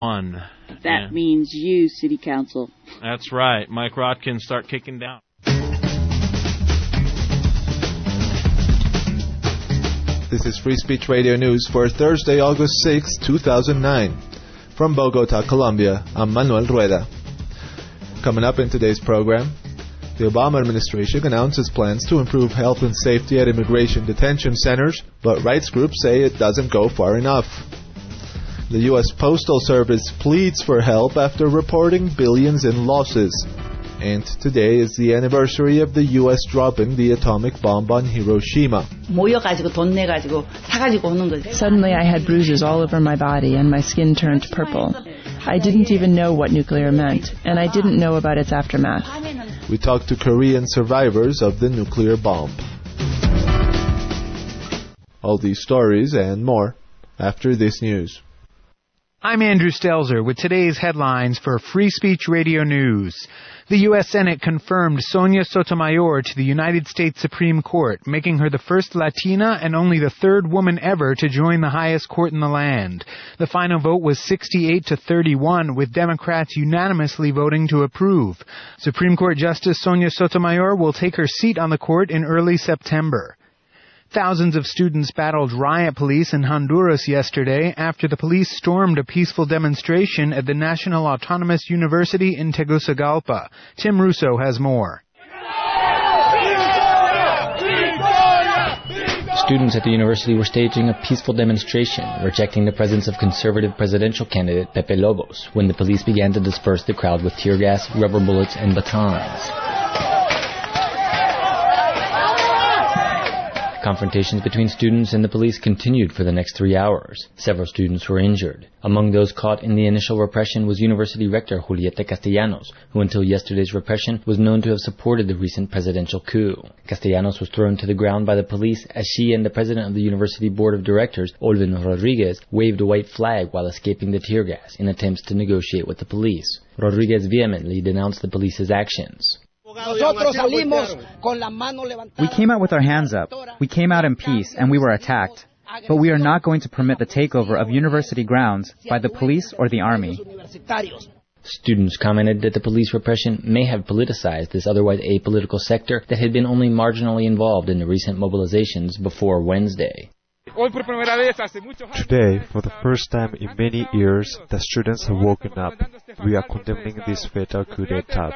That means you, City Council. That's right. Mike Rotkin, start kicking down. This is Free Speech Radio News for Thursday, August 6, 2009. From Bogota, Colombia, I'm Manuel Rueda. Coming up in today's program, the Obama administration announces plans to improve health and safety at immigration detention centers, but rights groups say it doesn't go far enough. The U.S. Postal Service pleads for help after reporting billions in losses. And today is the anniversary of the U.S. dropping the atomic bomb on Hiroshima. Suddenly I had bruises all over my body and my skin turned purple. I didn't even know what nuclear meant, and I didn't know about its aftermath. We talked to Korean survivors of the nuclear bomb. All these stories and more after this news. I'm Andrew Stelzer with today's headlines for Free Speech Radio News. The U.S. Senate confirmed Sonia Sotomayor to the United States Supreme Court, making her the first Latina and only the third woman ever to join the highest court in the land. The final vote was 68-31, with Democrats unanimously voting to approve. Supreme Court Justice Sonia Sotomayor will take her seat on the court in early September. Thousands of students battled riot police in Honduras yesterday after the police stormed a peaceful demonstration at the National Autonomous University in Tegucigalpa. Tim Russo has more. Students at the university were staging a peaceful demonstration, rejecting the presence of conservative presidential candidate Pepe Lobos, when the police began to disperse the crowd with tear gas, rubber bullets, and batons. Confrontations between students and the police continued for the next 3 hours. Several students were injured. Among those caught in the initial repression was University Rector Julieta Castellanos, who until yesterday's repression was known to have supported the recent presidential coup. Castellanos was thrown to the ground by the police as she and the president of the University Board of Directors, Olvin Rodriguez, waved a white flag while escaping the tear gas in attempts to negotiate with the police. Rodriguez vehemently denounced the police's actions. We came out with our hands up. We came out in peace, and we were attacked. But we are not going to permit the takeover of university grounds by the police or the army. Students commented that the police repression may have politicized this otherwise apolitical sector that had been only marginally involved in the recent mobilizations before Wednesday. Today, for the first time in many years, the students have woken up. We are condemning this fatal coup d'etat.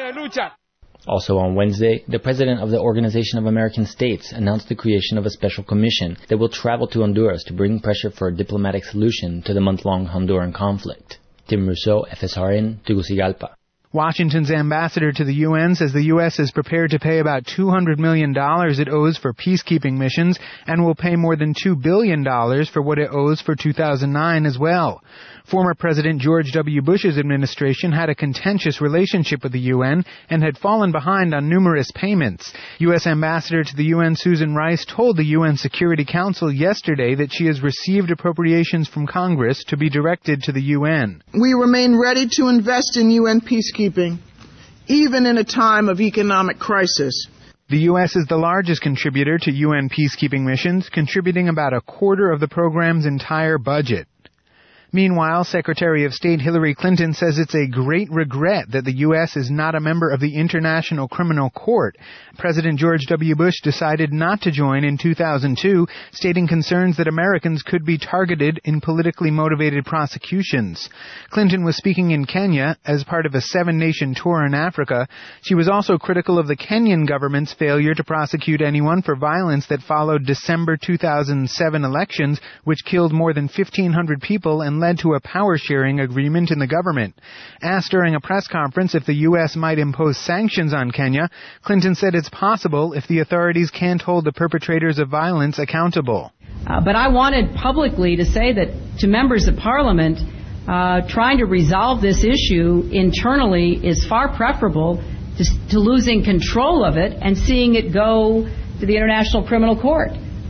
Also on Wednesday, the president of the Organization of American States announced the creation of a special commission that will travel to Honduras to bring pressure for a diplomatic solution to the month-long Honduran conflict. Tim Russo, FSRN, Tegucigalpa. Washington's ambassador to the UN says the U.S. is prepared to pay about $200 million it owes for peacekeeping missions and will pay more than $2 billion for what it owes for 2009 as well. Former President George W. Bush's administration had a contentious relationship with the UN and had fallen behind on numerous payments. U.S. Ambassador to the UN Susan Rice told the UN Security Council yesterday that she has received appropriations from Congress to be directed to the UN. We remain ready to invest in UN peacekeeping, even in a time of economic crisis. The U.S. is the largest contributor to UN peacekeeping missions, contributing about a quarter of the program's entire budget. Meanwhile, Secretary of State Hillary Clinton says it's a great regret that the U.S. is not a member of the International Criminal Court. President George W. Bush decided not to join in 2002, stating concerns that Americans could be targeted in politically motivated prosecutions. Clinton was speaking in Kenya as part of a 7-nation tour in Africa. She was also critical of the Kenyan government's failure to prosecute anyone for violence that followed December 2007 elections, which killed more than 1,500 people and led to a power-sharing agreement in the government. Asked during a press conference if the U.S. might impose sanctions on Kenya, Clinton said it's possible if the authorities can't hold the perpetrators of violence accountable. But I wanted publicly to say that to members of Parliament, trying to resolve this issue internally is far preferable to losing control of it and seeing it go to the International Criminal Court.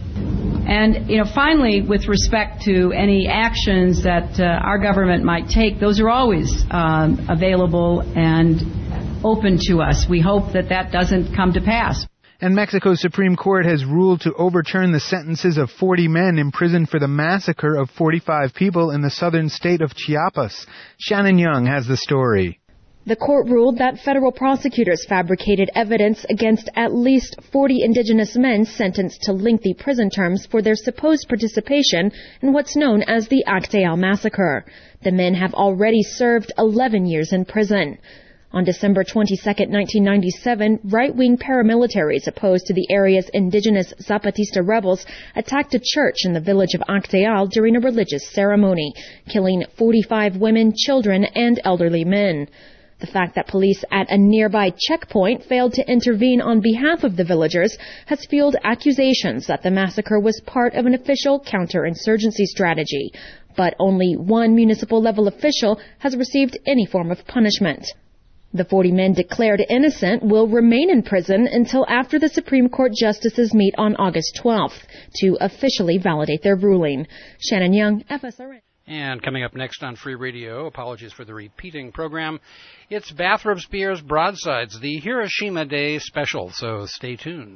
And, finally, with respect to any actions that our government might take, those are always available and open to us. We hope that doesn't come to pass. And Mexico's Supreme Court has ruled to overturn the sentences of 40 men imprisoned for the massacre of 45 people in the southern state of Chiapas. Shannon Young has the story. The court ruled that federal prosecutors fabricated evidence against at least 40 indigenous men sentenced to lengthy prison terms for their supposed participation in what's known as the Acteal massacre. The men have already served 11 years in prison. On December 22, 1997, right-wing paramilitaries opposed to the area's indigenous Zapatista rebels attacked a church in the village of Acteal during a religious ceremony, killing 45 women, children, and elderly men. The fact that police at a nearby checkpoint failed to intervene on behalf of the villagers has fueled accusations that the massacre was part of an official counterinsurgency strategy. But only one municipal-level official has received any form of punishment. The 40 men declared innocent will remain in prison until after the Supreme Court justices meet on August 12th to officially validate their ruling. Shannon Young, FSRN. And coming up next on Free Radio, apologies for the repeating program, it's Bathrobes Beer's Broadsides, the Hiroshima Day special, so stay tuned.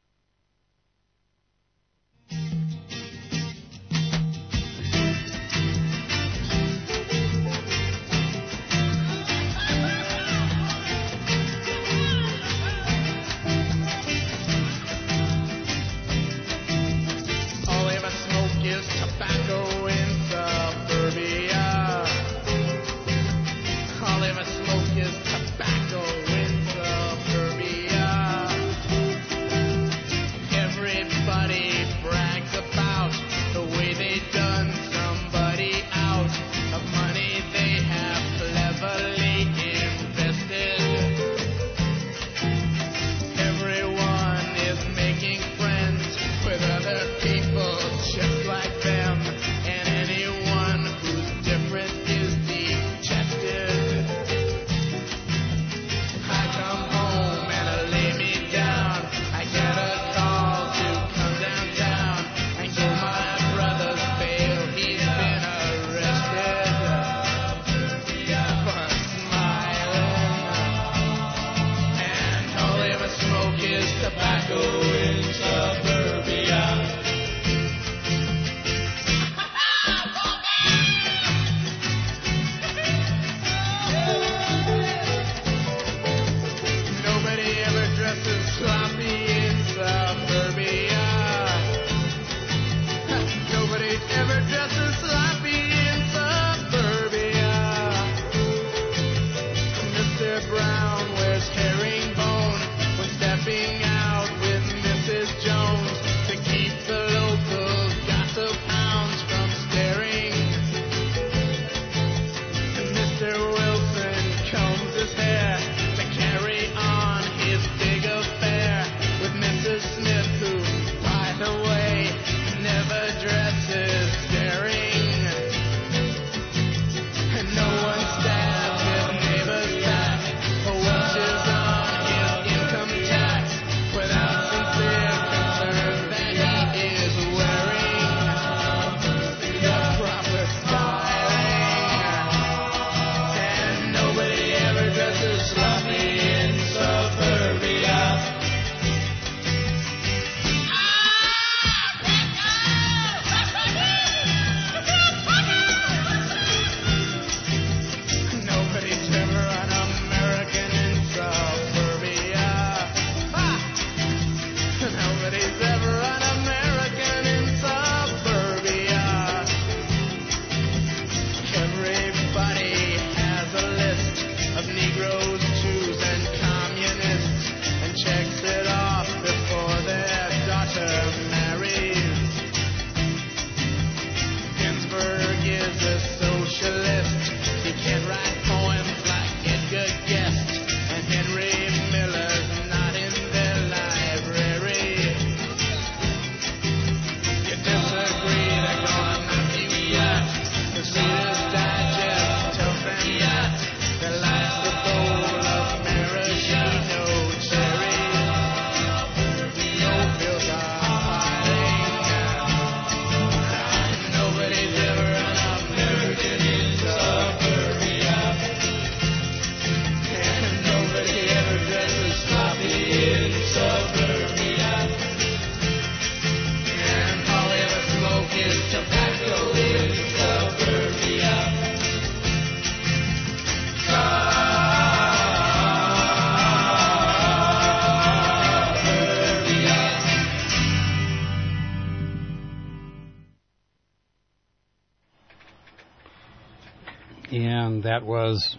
All I ever smoke is tobacco in suburbia. All I ever smoke is tobacco in suburbia. and that was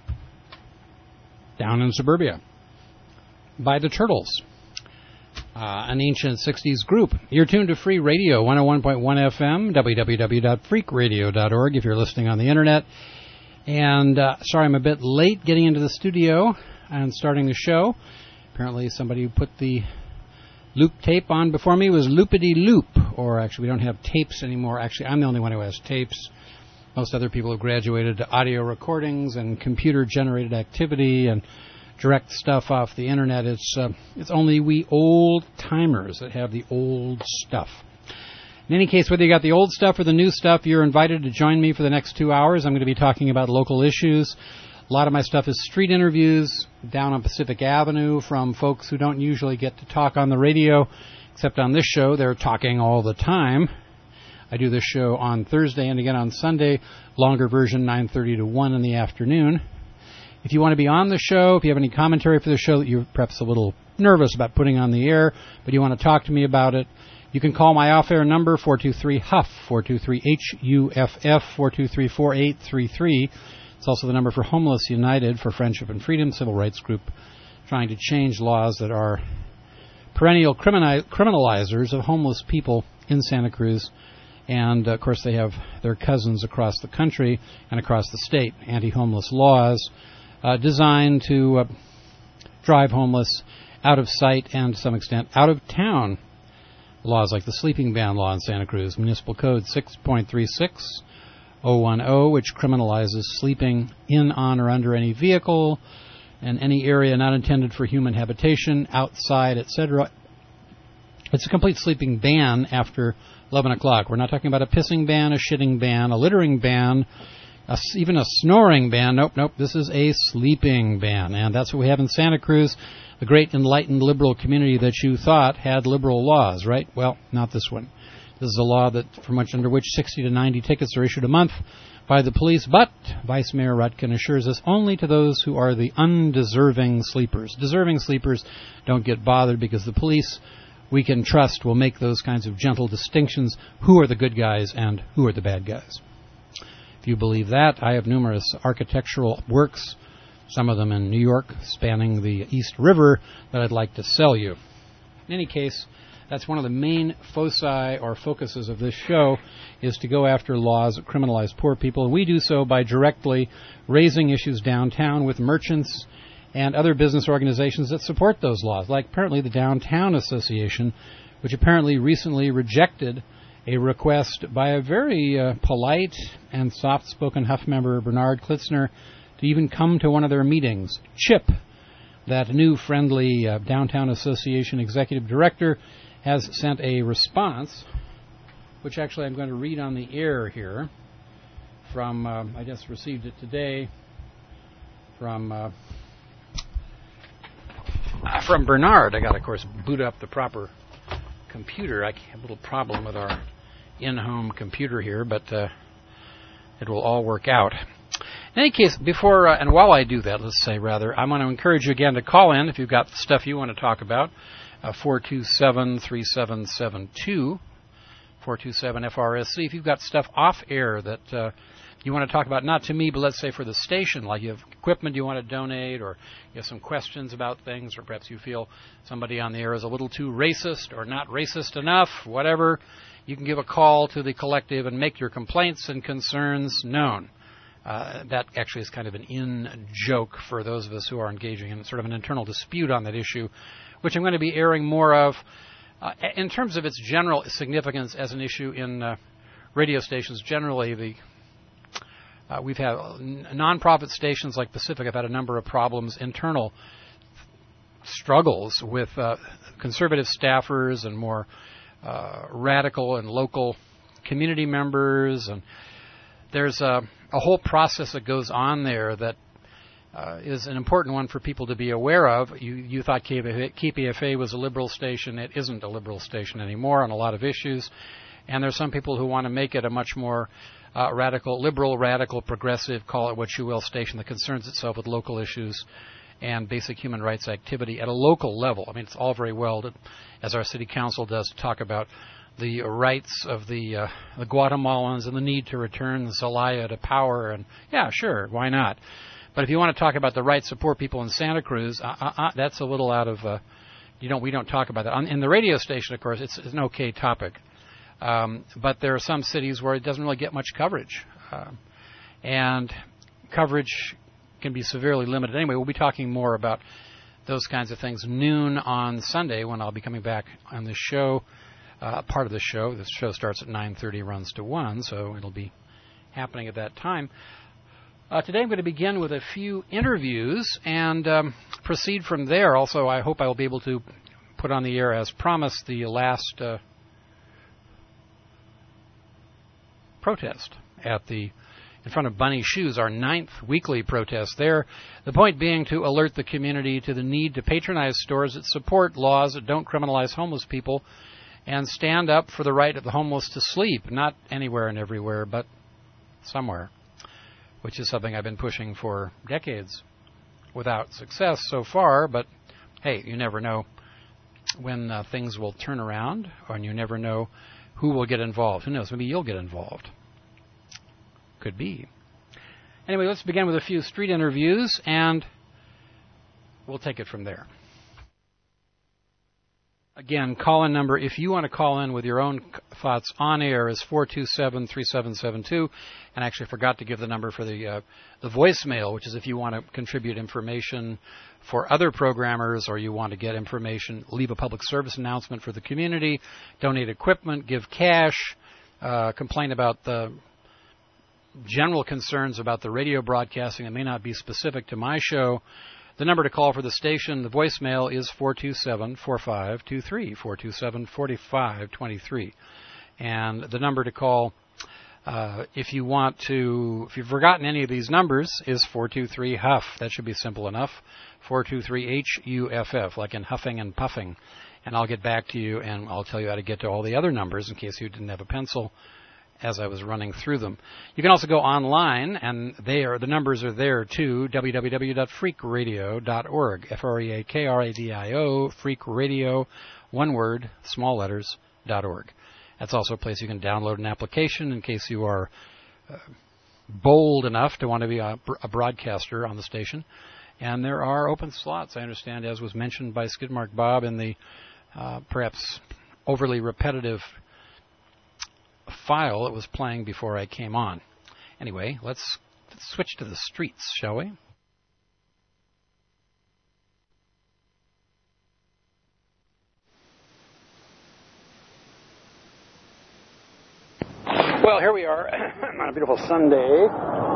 Down in Suburbia by the Turtles, an ancient 60s group. You're tuned to Free Radio, 101.1 FM, www.freakradio.org if you're listening on the internet. And sorry I'm a bit late getting into the studio and starting the show. Apparently somebody who put the loop tape on before me was loopity-loop, or actually we don't have tapes anymore. Actually, I'm the only one who has tapes. Most other people have graduated to audio recordings and computer-generated activity and direct stuff off the internet. It's only we old-timers that have the old stuff. In any case, whether you got the old stuff or the new stuff, you're invited to join me for the next 2 hours. I'm going to be talking about local issues. A lot of my stuff is street interviews down on Pacific Avenue from folks who don't usually get to talk on the radio, except on this show. They're talking all the time. I do this show on Thursday and again on Sunday, longer version, 9:30 to 1 in the afternoon. If you want to be on the show, if you have any commentary for the show that you're perhaps a little nervous about putting on the air, but you want to talk to me about it, you can call my off-air number, 423-HUFF, 423-HUFF, 423-4833. It's also the number for Homeless United for Friendship and Freedom, civil rights group trying to change laws that are perennial criminalizers of homeless people in Santa Cruz. And, of course, they have their cousins across the country and across the state, anti-homeless laws designed to drive homeless out of sight and, to some extent, out of town. Laws like the sleeping ban law in Santa Cruz, Municipal Code 6.36010, which criminalizes sleeping in, on, or under any vehicle in any area not intended for human habitation, outside, etc. It's a complete sleeping ban after 11 o'clock. We're not talking about a pissing ban, a shitting ban, a littering ban, even a snoring ban. Nope. This is a sleeping ban. And that's what we have in Santa Cruz, the great enlightened liberal community that you thought had liberal laws, right? Well, not this one. This is a law that under which 60 to 90 tickets are issued a month by the police, but Vice Mayor Rutkin assures us only to those who are the undeserving sleepers. Deserving sleepers don't get bothered because the police we can trust will make those kinds of gentle distinctions. Who are the good guys and who are the bad guys? If you believe that, I have numerous architectural works, some of them in New York, spanning the East River, that I'd like to sell you. In any case, that's one of the main foci or focuses of this show, is to go after laws that criminalize poor people. And we do so by directly raising issues downtown with merchants and other business organizations that support those laws, like apparently the Downtown Association, which apparently recently rejected a request by a very polite and soft-spoken Huff member, Bernard Klitzner, to even come to one of their meetings. Chip, that new friendly Downtown Association executive director, has sent a response, which actually I'm going to read on the air here, from, I just received it today, from Bernard. I got to, of course, boot up the proper computer. I have a little problem with our in-home computer here, but it will all work out. In any case, before and while I do that, let's say rather, I want to encourage you again to call in if you've got stuff you want to talk about. 427-3772, 427-FRSC. If you've got stuff off air that you want to talk about, not to me, but let's say for the station, like you have equipment you want to donate, or you have some questions about things, or perhaps you feel somebody on the air is a little too racist or not racist enough, whatever, you can give a call to the collective and make your complaints and concerns known. That actually is kind of an in-joke for those of us who are engaging in sort of an internal dispute on that issue, which I'm going to be airing more of in terms of its general significance as an issue in radio stations. Generally, we've had nonprofit stations like Pacific have had a number of problems, internal struggles with conservative staffers and more radical and local community members, and there's a whole process that goes on there that is an important one for people to be aware of. You thought KPFA was a liberal station. It isn't a liberal station anymore on a lot of issues, and there's some people who want to make it a much more liberal, radical, progressive, call it what you will, station that concerns itself with local issues and basic human rights activity at a local level. I mean, it's all very well, as our city council does, to talk about the rights of the Guatemalans and the need to return Zelaya to power. And yeah, sure, why not? But if you want to talk about the rights of poor people in Santa Cruz, that's a little out of, we don't talk about that. In the radio station, of course, it's an okay topic. But there are some cities where it doesn't really get much coverage. And coverage can be severely limited. Anyway, we'll be talking more about those kinds of things noon on Sunday when I'll be coming back on the show, part of the show. The show starts at 9:30, runs to 1, so it'll be happening at that time. Today I'm going to begin with a few interviews and proceed from there. Also, I hope I will be able to put on the air, as promised, the last protest in front of Bunny Shoes, our 9th weekly protest there. The point being to alert the community to the need to patronize stores that support laws that don't criminalize homeless people and stand up for the right of the homeless to sleep, not anywhere and everywhere, but somewhere, which is something I've been pushing for decades without success so far. But hey, you never know when things will turn around, and you never know who will get involved. Who knows? Maybe you'll get involved. Could be. Anyway, let's begin with a few street interviews, and we'll take it from there. Again, call-in number, if you want to call in with your own thoughts on air, is 427-3772. And I actually forgot to give the number for the voicemail, which is if you want to contribute information for other programmers, or you want to get information, leave a public service announcement for the community, donate equipment, give cash, complain about the general concerns about the radio broadcasting that may not be specific to my show. The number to call for the station, the voicemail, is 427-4523, 427-4523. And the number to call, if you've forgotten any of these numbers, is 423-HUFF. That should be simple enough. 423-HUFF, like in huffing and puffing. And I'll get back to you, and I'll tell you how to get to all the other numbers in case you didn't have a pencil as I was running through them. You can also go online, and the numbers are there too, www.freakradio.org, Freakradio, freakradio, one word, small letters, .org. That's also a place you can download an application in case you are bold enough to want to be a broadcaster on the station. And there are open slots, I understand, as was mentioned by Skidmark Bob in the perhaps overly repetitive file that was playing before I came on. Anyway, let's switch to the streets, shall we? Well, here we are on a beautiful Sunday.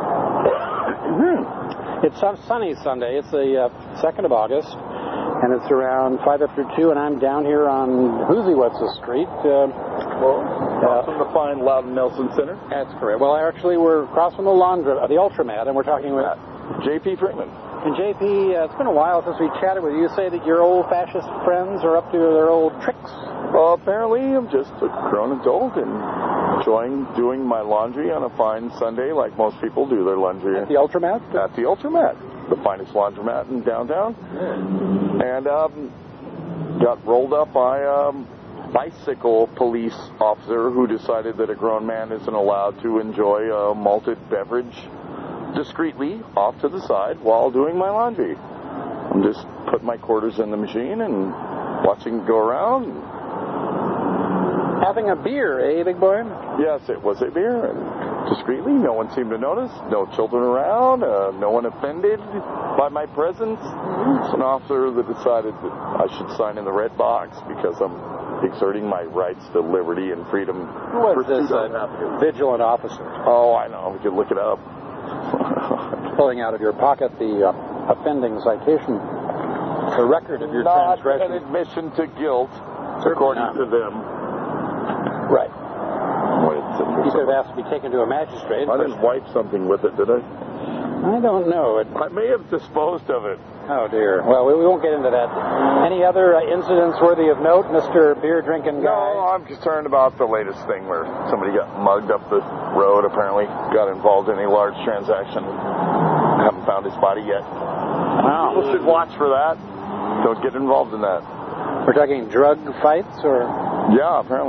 It's a sunny Sunday. It's the 2nd of August, and it's around 5 after 2, and I'm down here on Whoosey-What's Street. From the fine Loudon Nelson Center. That's correct. Well, actually, we're across from the Ultramat, and we're talking with J.P. Frickman. And J.P., it's been a while since we chatted with you. You say that your old fascist friends are up to their old tricks? Well, apparently I'm just a grown adult and enjoying doing my laundry on a fine Sunday like most people do their laundry. At the Ultramat? At the Ultramat, the finest laundromat in downtown. And got rolled up by bicycle police officer who decided that a grown man isn't allowed to enjoy a malted beverage discreetly off to the side while doing my laundry. I'm just putting my quarters in the machine and watching it go around. Having a beer, eh, big boy? Yes, it was a beer, and discreetly. No one seemed to notice. No children around. No one offended by my presence. It's an officer that decided that I should sign in the red box because I'm exerting my rights to liberty and freedom. Who was this vigilant officer? Oh, I know. We could look it up. Pulling out of your pocket the offending citation, the record of your transgression. Not an admission to guilt, according to them. Right. You could have asked to be taken to a magistrate. I didn't wipe something with it, did I? I don't know. I may have disposed of it. Oh, dear. Well, we won't get into that. Any other incidents worthy of note, Mr. Beer-drinking guy? No, I'm concerned about the latest thing where somebody got mugged up the road, apparently got involved in a large transaction. Haven't found his body yet. Wow. People should watch for that. Don't get involved in that. We're talking drug fights, or? Yeah, apparently.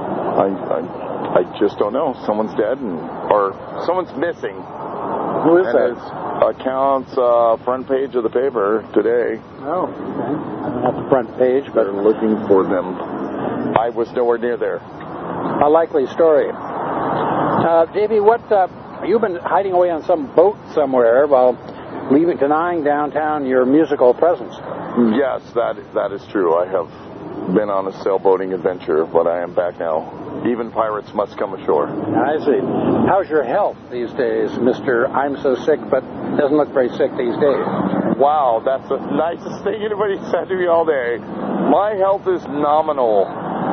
I just don't know. Someone's dead or someone's missing. Who is that? His account's front page of the paper today. Oh, okay. I don't have the front page, but they're looking for them. I was nowhere near there. A likely story. JB, what you've been hiding away on some boat somewhere while denying downtown your musical presence? Yes, that is true. I have been on a sailboating adventure, but I am back now. Even pirates must come ashore. I see. How's your health these days, Mr. I'm so sick, but doesn't look very sick these days? Wow, that's the nicest thing anybody's said to me all day. My health is nominal.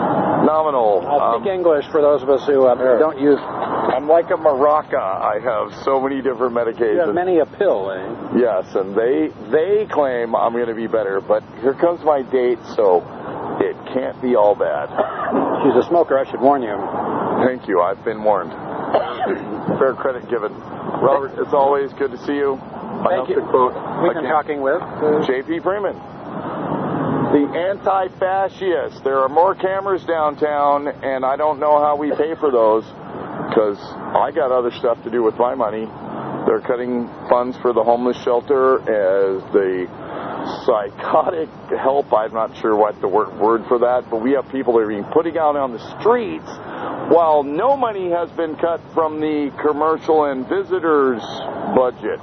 I'll speak English for those of us who don't use... I'm like a maraca. I have so many different medications. You have many a pill, eh? Yes, and they claim I'm going to be better, but here comes my date, so it can't be all bad. She's a smoker, I should warn you. Thank you, I've been warned. Fair credit given. Robert, it's always good to see you. Thank you. We've been talking with J.P. Freeman, the anti-fascist. There are more cameras downtown, and I don't know how we pay for those, because I got other stuff to do with my money. They're cutting funds for the homeless shelter as the psychotic help. I'm not sure what the word for that, but we have people that are being putting out on the streets while no money has been cut from the commercial and visitors budget.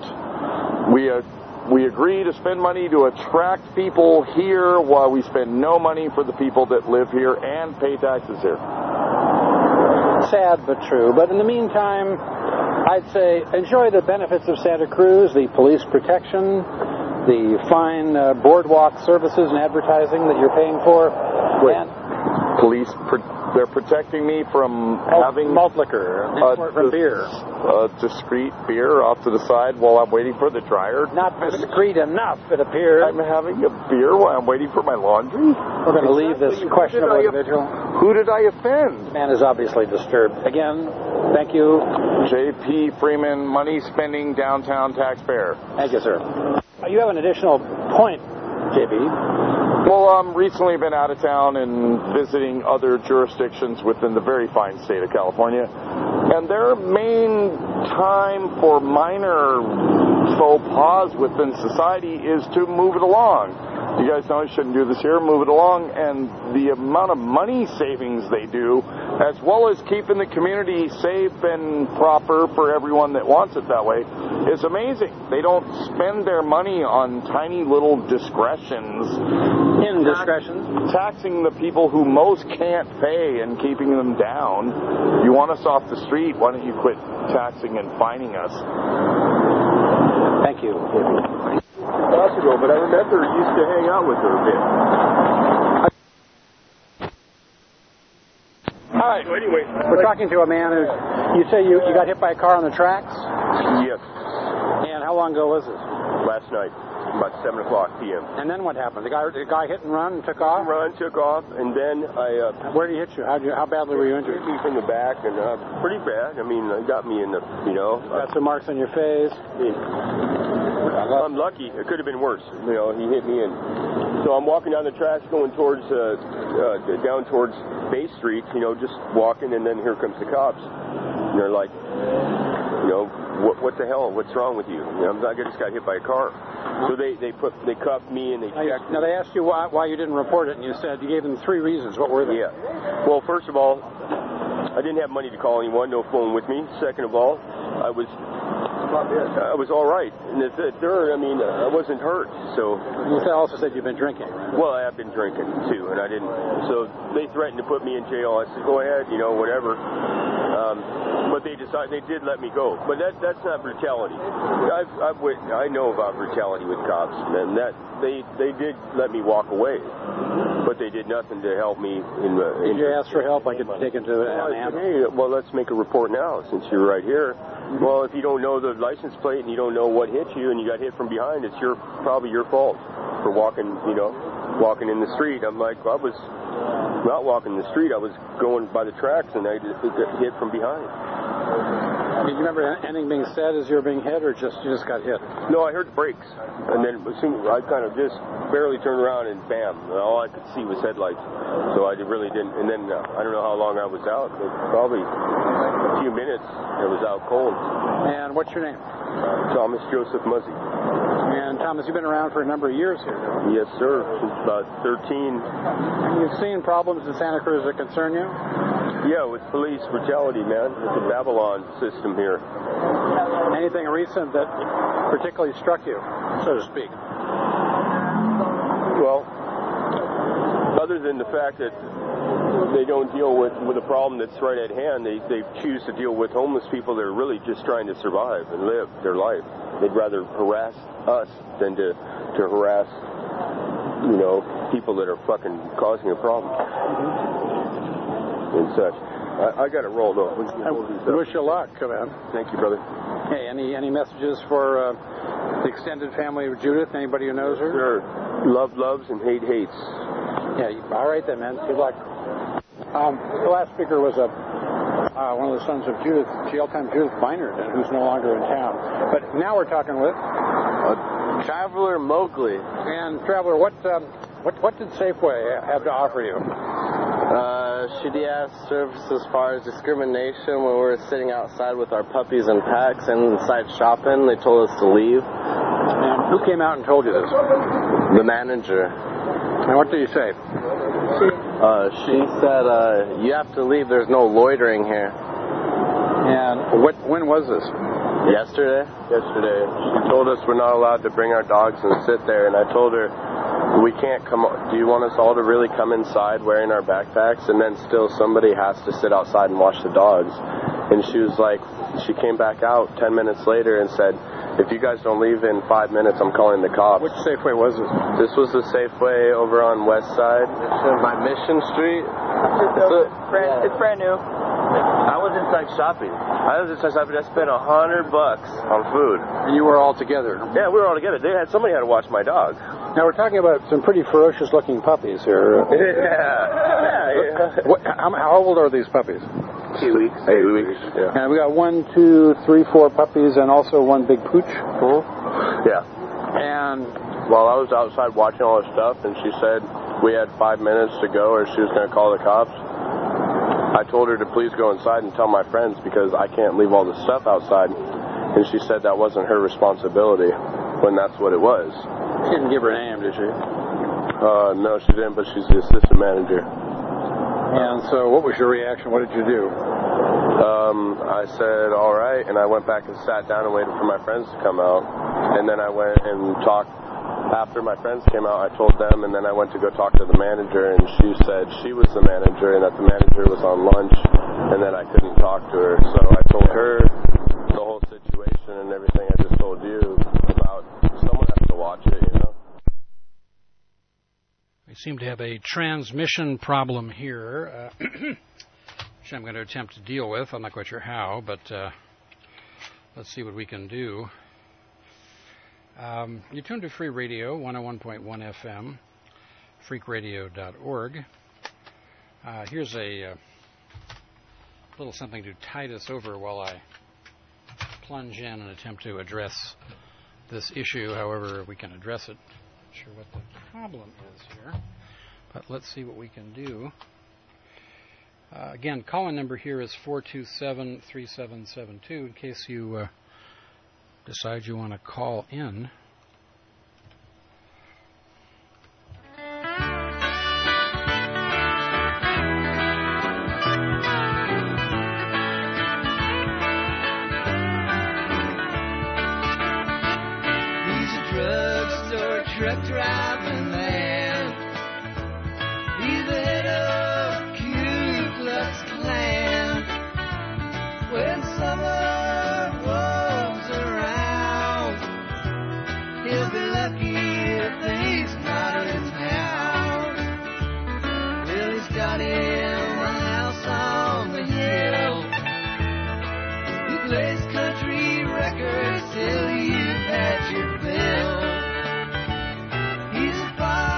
We agree to spend money to attract people here while we spend no money for the people that live here and pay taxes here. Sad but true. But in the meantime, I'd say enjoy the benefits of Santa Cruz, the police protection, the fine boardwalk services and advertising that you're paying for. Wait, police, they're protecting me from having... Malt liquor, from beer. Discreet beer off to the side while I'm waiting for the dryer. Not discreet enough, it appears. I'm having a beer while I'm waiting for my laundry? We're going to leave this questionable individual. Who did I offend? The man is obviously disturbed. Again, thank you. J.P. Freeman, money spending downtown taxpayer. Thank you, sir. You have an additional point, J.B. Well, recently been out of town and visiting other jurisdictions within the very fine state of California. And their main time for minor faux pas within society is to move it along. You guys know I shouldn't do this here, move it along. And the amount of money savings they do, as well as keeping the community safe and proper for everyone that wants it that way, is amazing. They don't spend their money on tiny little discretions. Indiscretions? Taxing the people who most can't pay and keeping them down. You want us off the street, why don't you quit taxing and fining us? Thank you. Ago, but I remember you used to hang out with her a bit. Hi. So anyway, we're talking to a man who, you say you got hit by a car on the tracks? Yes. And how long ago was this? Last night, about 7 o'clock p.m. And then what happened? The guy hit and run and took off? Took off, and then I... Where did he hit you? How badly were you injured? He hit me from the back, and pretty bad. I mean, it got me in the, Got some marks on your face? I'm lucky. It could have been worse. He hit me in. So I'm walking down the tracks going towards, down towards Bay Street, just walking, and then here comes the cops. And they're like, what the hell? What's wrong with you? I just got hit by a car. So they cuffed me and they checked. Now they asked you why you didn't report it, and you said you gave them 3 reasons. What were they? Yeah. Well, first of all, I didn't have money to call anyone. No phone with me. Second of all, I was all right. And third, I wasn't hurt. So you also said you've been drinking, right? Well, I have been drinking too, and I didn't. So they threatened to put me in jail. I said, go ahead, whatever. But they did let me go. But that's not brutality. I know about brutality with cops, and that they did let me walk away. But they did nothing to help me. Did you ask for help? I could take it to an ambulance. Well, let's make a report now since you're right here. Well, if you don't know the license plate and you don't know what hit you and you got hit from behind, it's probably your fault for walking in the street. I'm like, I was not walking the street. I was going by the tracks and I just got hit from behind. Did you remember anything being said as you were being hit, or you just got hit? No, I heard the brakes, and then as soon as I kind of just barely turned around, and bam, all I could see was headlights. So I really didn't. And then I don't know how long I was out, but probably a few minutes. It was out cold. And what's your name? Thomas Joseph Muzzy. And Thomas, you've been around for a number of years here, no? Yes, sir. Since about 13. And you've seen problems in Santa Cruz that concern you? Yeah, with police brutality, man. It's a Babylon system here. Anything recent that particularly struck you, so to speak? Well, other than the fact that they don't deal with a problem that's right at hand, they choose to deal with homeless people that are really just trying to survive and live their life. They'd rather harass us than to harass, people that are fucking causing a problem. And such. I got it rolled off. I wish you luck, man. Thank you, brother. Hey, any messages for the extended family of Judith? Anybody who knows her? Sure. Love loves and hate hates. Yeah, all right then, man. Good luck. The last speaker was one of the sons of Judith, jail time Judith Beinert, who's no longer in town. But now we're talking with Traveler Mowgli. And Traveler, what did Safeway have to offer you? Shitty ass service as far as discrimination when we were sitting outside with our puppies and packs and inside shopping. They told us to leave. And who came out and told you this? The manager. And what did he say? She said, you have to leave. There's no loitering here. And when was this? Yesterday. She told us we're not allowed to bring our dogs and sit there. And I told her, we can't come. Do you want us all to really come inside wearing our backpacks? And then still somebody has to sit outside and watch the dogs. And she was like, she came back out 10 minutes later and said, if you guys don't leave in 5 minutes, I'm calling the cops. Which Safeway was this? This was the Safeway over on West Side by Mission Street. It's brand new. I was inside shopping. I spent $100 on food. And you were all together? Yeah, we were all together. Somebody had to watch my dog. Now we're talking about some pretty ferocious-looking puppies here. Yeah. How old are these puppies? 8 weeks. 8 weeks. Yeah. And we got 1, 2, 3, 4 puppies, and also one big pooch. Cool. Yeah. And well, I was outside watching all this stuff, and she said we had 5 minutes to go, or she was going to call the cops. I told her to please go inside and tell my friends because I can't leave all the stuff outside. And she said that wasn't her responsibility when that's what it was. She didn't give her name, did she? No, she didn't, but she's the assistant manager. And so what was your reaction? What did you do? I said, all right, and I went back and sat down and waited for my friends to come out. And then I went and talked. After my friends came out, I told them, and then I went to go talk to the manager, and she said she was the manager and that the manager was on lunch, and then I couldn't talk to her. So I told her the whole situation and everything I just told you about. Someone has to watch it, We seem to have a transmission problem here, which I'm going to attempt to deal with. I'm not quite sure how, but let's see what we can do. You tune to Free Radio, 101.1 FM, freakradio.org. Here's a little something to tide us over while I plunge in and attempt to address this issue, however we can address it. Not sure what the problem is here, but let's see what we can do. Again, call-in number here is 427-3772 in case you decide you want to call in. He's a drugstore truck driving man. He's the head of Ku Klux Klan. When summer rolls around, he'll be lucky if he's not in town. Well, he's got him a house on the hill. He plays country records till you've had your fill. He's a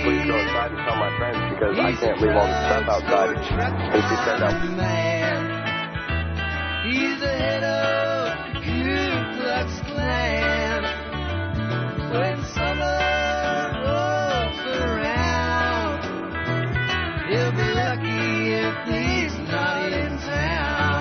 please go inside and tell my friends because I can't leave all this stuff outside. And she said that. He's the head of the Ku Klux Klan. When summer rolls around, he'll be lucky if he's not in town.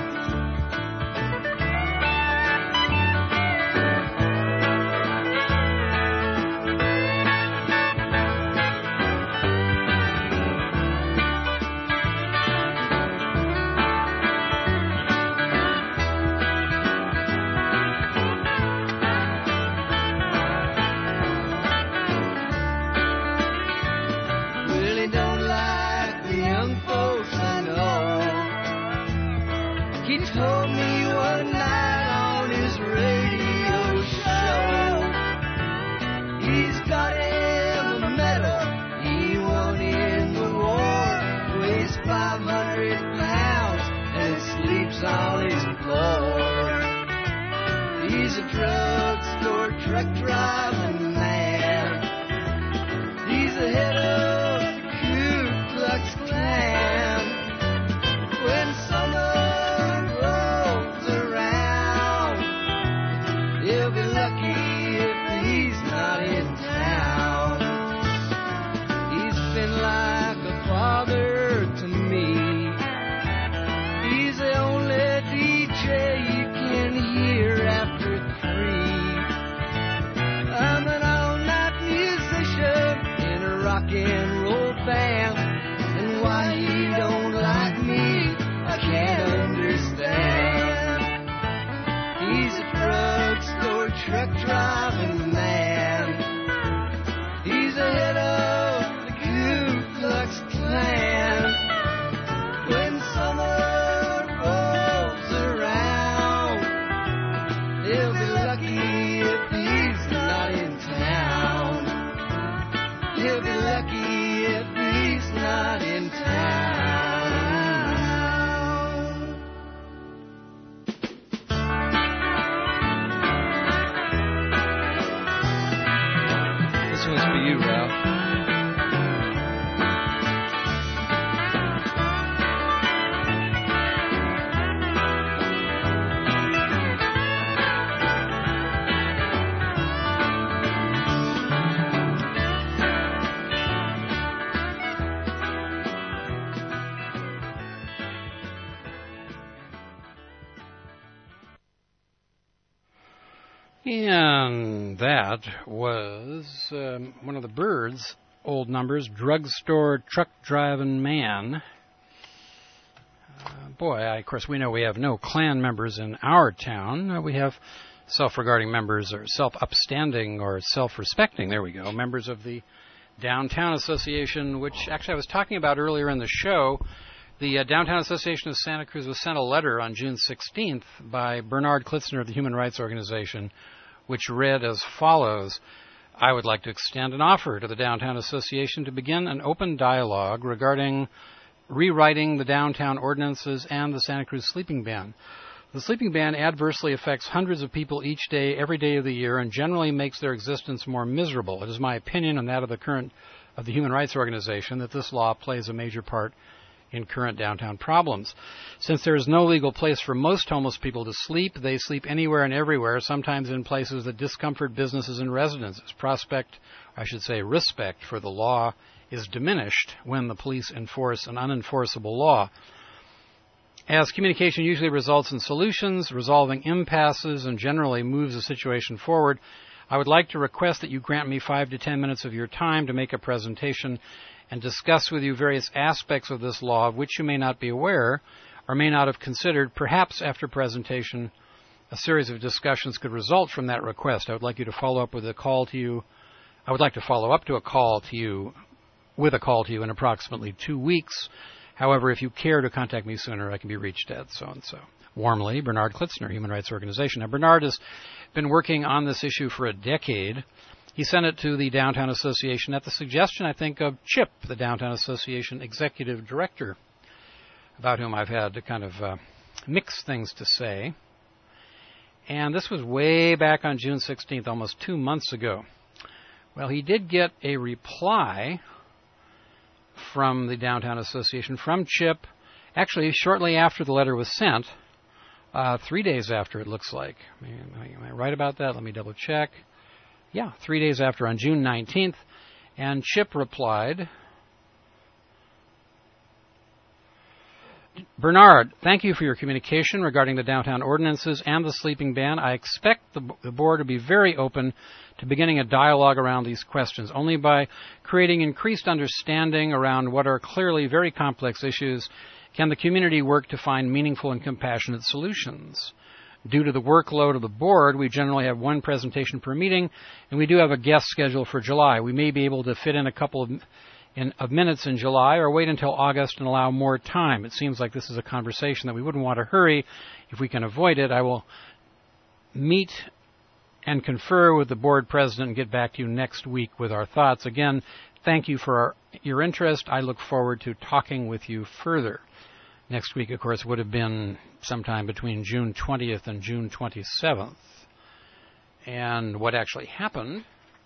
He told me one night on his radio show, he's got him a medal he won in the war, weighs 500 pounds and sleeps on his floor. He's a drugstore truck driving man. He's the head of the Ku Klux Klan. When summer band, and why he don't like me, I can't understand. He's a drugstore truck driving man. He's the head of the Ku Klux Klan. When summer rolls around, he'll be lucky if he's not in town. He'll be lucky if he's not in town. This one's for you, Ralph. And that was one of the Byrds' old numbers, Drugstore Truck Driving Man. Of course, we know we have no Klan members in our town. We have self-regarding members, or self-upstanding, or self-respecting, there we go, members of the Downtown Association, which actually I was talking about earlier in the show. The Downtown Association of Santa Cruz was sent a letter on June 16th by Bernard Klitzner of the Human Rights Organization, which read as follows: I would like to extend an offer to the Downtown Association to begin an open dialogue regarding rewriting the downtown ordinances and the Santa Cruz sleeping ban. The sleeping ban adversely affects hundreds of people each day, every day of the year, and generally makes their existence more miserable. It is my opinion, and that of the Human Rights Organization, that this law plays a major part in current downtown problems. Since there is no legal place for most homeless people to sleep, they sleep anywhere and everywhere, sometimes in places that discomfort businesses and residents. Respect for the law is diminished when the police enforce an unenforceable law. As communication usually results in solutions, resolving impasses, and generally moves the situation forward, I would like to request that you grant me 5 to 10 minutes of your time to make a presentation and discuss with you various aspects of this law of which you may not be aware or may not have considered. Perhaps after presentation, a series of discussions could result from that request. I would like to follow up to a call to you with a call to you in approximately 2 weeks. However, if you care to contact me sooner, I can be reached at so-and-so. Warmly, Bernard Klitzner, Human Rights Organization. Now, Bernard has been working on this issue for a decade. He sent it to the Downtown Association at the suggestion, I think, of Chip, the Downtown Association Executive Director, about whom I've had to kind of mixed things to say. And this was way back on June 16th, almost 2 months ago, Well, he did get a reply from the Downtown Association, from Chip, actually shortly after the letter was sent, 3 days after it looks like. Am I right about that? Let me double check. Yeah, 3 days after, on June 19th. And Chip replied, Bernard, thank you for your communication regarding the downtown ordinances and the sleeping ban. I expect the board to be very open to beginning a dialogue around these questions. Only by creating increased understanding around what are clearly very complex issues can the community work to find meaningful and compassionate solutions. Due to the workload of the board, we generally have one presentation per meeting, and we do have a guest schedule for July. We may be able to fit in a couple of minutes in July, or wait until August and allow more time. It seems like this is a conversation that we wouldn't want to hurry if we can avoid it. I will meet and confer with the board president and get back to you next week with our thoughts. Again, thank you for your interest. I look forward to talking with you further. Next week, of course, would have been sometime between June 20th and June 27th. And what actually happened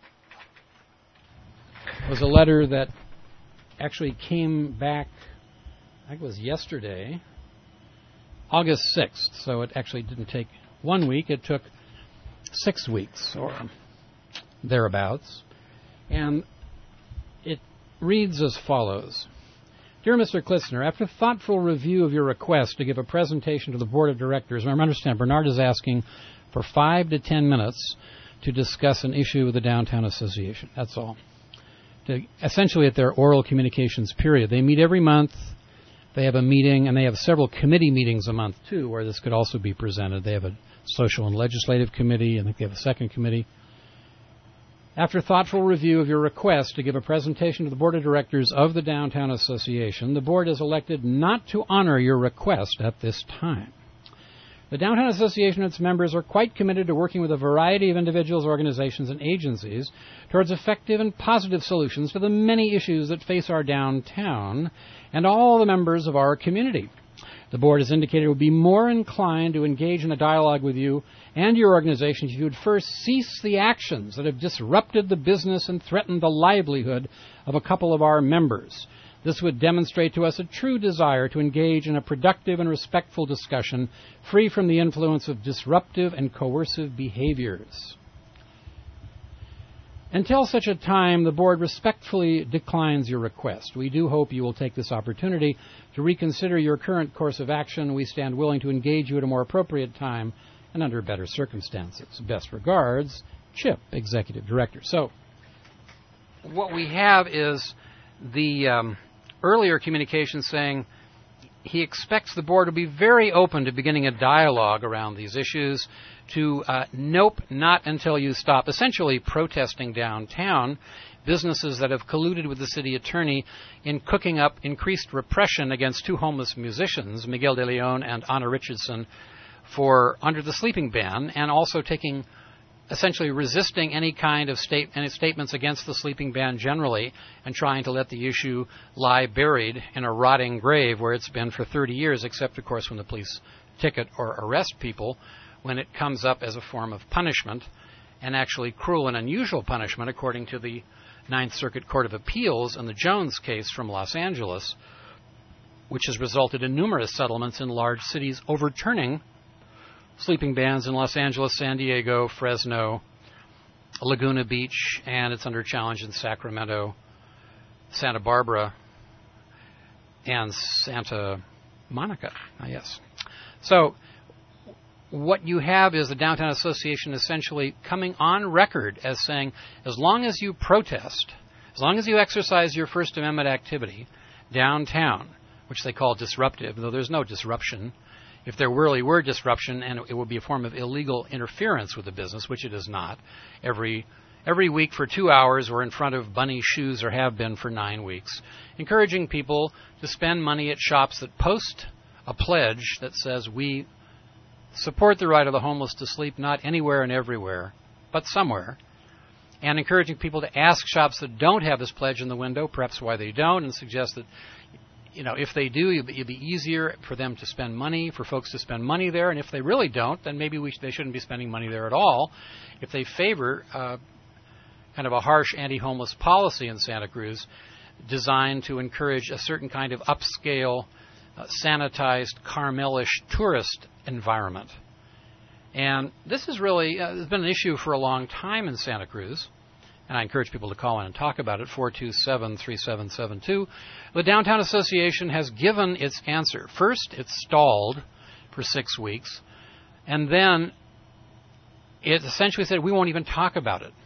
was a letter that actually came back, I think it was yesterday, August 6th. So it actually didn't take 1 week. It took 6 weeks or thereabouts. And it reads as follows. Dear Mr. Klitzner, after thoughtful review of your request to give a presentation to the Board of Directors, and understand Bernard is asking for 5 to 10 minutes to discuss an issue with the Downtown Association. That's all. Essentially at their oral communications period. They meet every month. They have a meeting, and they have several committee meetings a month, too, where this could also be presented. They have a social and legislative committee. I think they have a second committee. After thoughtful review of your request to give a presentation to the Board of Directors of the Downtown Association, the Board has elected not to honor your request at this time. The Downtown Association and its members are quite committed to working with a variety of individuals, organizations, and agencies towards effective and positive solutions to the many issues that face our downtown and all the members of our community. The Board has indicated it would be more inclined to engage in a dialogue with you and your organization if you would first cease the actions that have disrupted the business and threatened the livelihood of a couple of our members. This would demonstrate to us a true desire to engage in a productive and respectful discussion, free from the influence of disruptive and coercive behaviors. Until such a time, the Board respectfully declines your request. We do hope you will take this opportunity to reconsider your current course of action. We stand willing to engage you at a more appropriate time and under better circumstances. Best regards, Chip, Executive Director. So, what we have is the earlier communication saying he expects the Board to be very open to beginning a dialogue around these issues, to nope, not until you stop essentially protesting downtown, businesses that have colluded with the city attorney in cooking up increased repression against two homeless musicians, Miguel de Leon and Anna Richardson, for under the sleeping ban, and also taking essentially resisting any kind of statements against the sleeping ban generally, and trying to let the issue lie buried in a rotting grave where it's been for 30 years, except, of course, when the police ticket or arrest people, when it comes up as a form of punishment, and actually cruel and unusual punishment, according to the Ninth Circuit Court of Appeals in the Jones case from Los Angeles, which has resulted in numerous settlements in large cities overturning sleeping bans in Los Angeles, San Diego, Fresno, Laguna Beach, and it's under challenge in Sacramento, Santa Barbara, and Santa Monica. Yes. So what you have is the Downtown Association essentially coming on record as saying, as long as you protest, as long as you exercise your First Amendment activity downtown, which they call disruptive, though there's no disruption. If there really were disruption, and it would be a form of illegal interference with the business, which it is not, every week for 2 hours we're in front of Bunny Shoes, or have been for 9 weeks, encouraging people to spend money at shops that post a pledge that says we support the right of the homeless to sleep not anywhere and everywhere, but somewhere, and encouraging people to ask shops that don't have this pledge in the window, perhaps why they don't, and suggest that, you know, if they do, it'd be easier for them to spend money, for folks to spend money there, and if they really don't, then maybe they shouldn't be spending money there at all. If they favor kind kind of a harsh anti-homeless policy in Santa Cruz designed to encourage a certain kind of upscale, sanitized, Carmel-ish tourist environment. And this is really has been an issue for a long time in Santa Cruz, and I encourage people to call in and talk about it, 427-3772. The Downtown Association has given its answer. First, it stalled for 6 weeks, and then it essentially said, we won't even talk about it,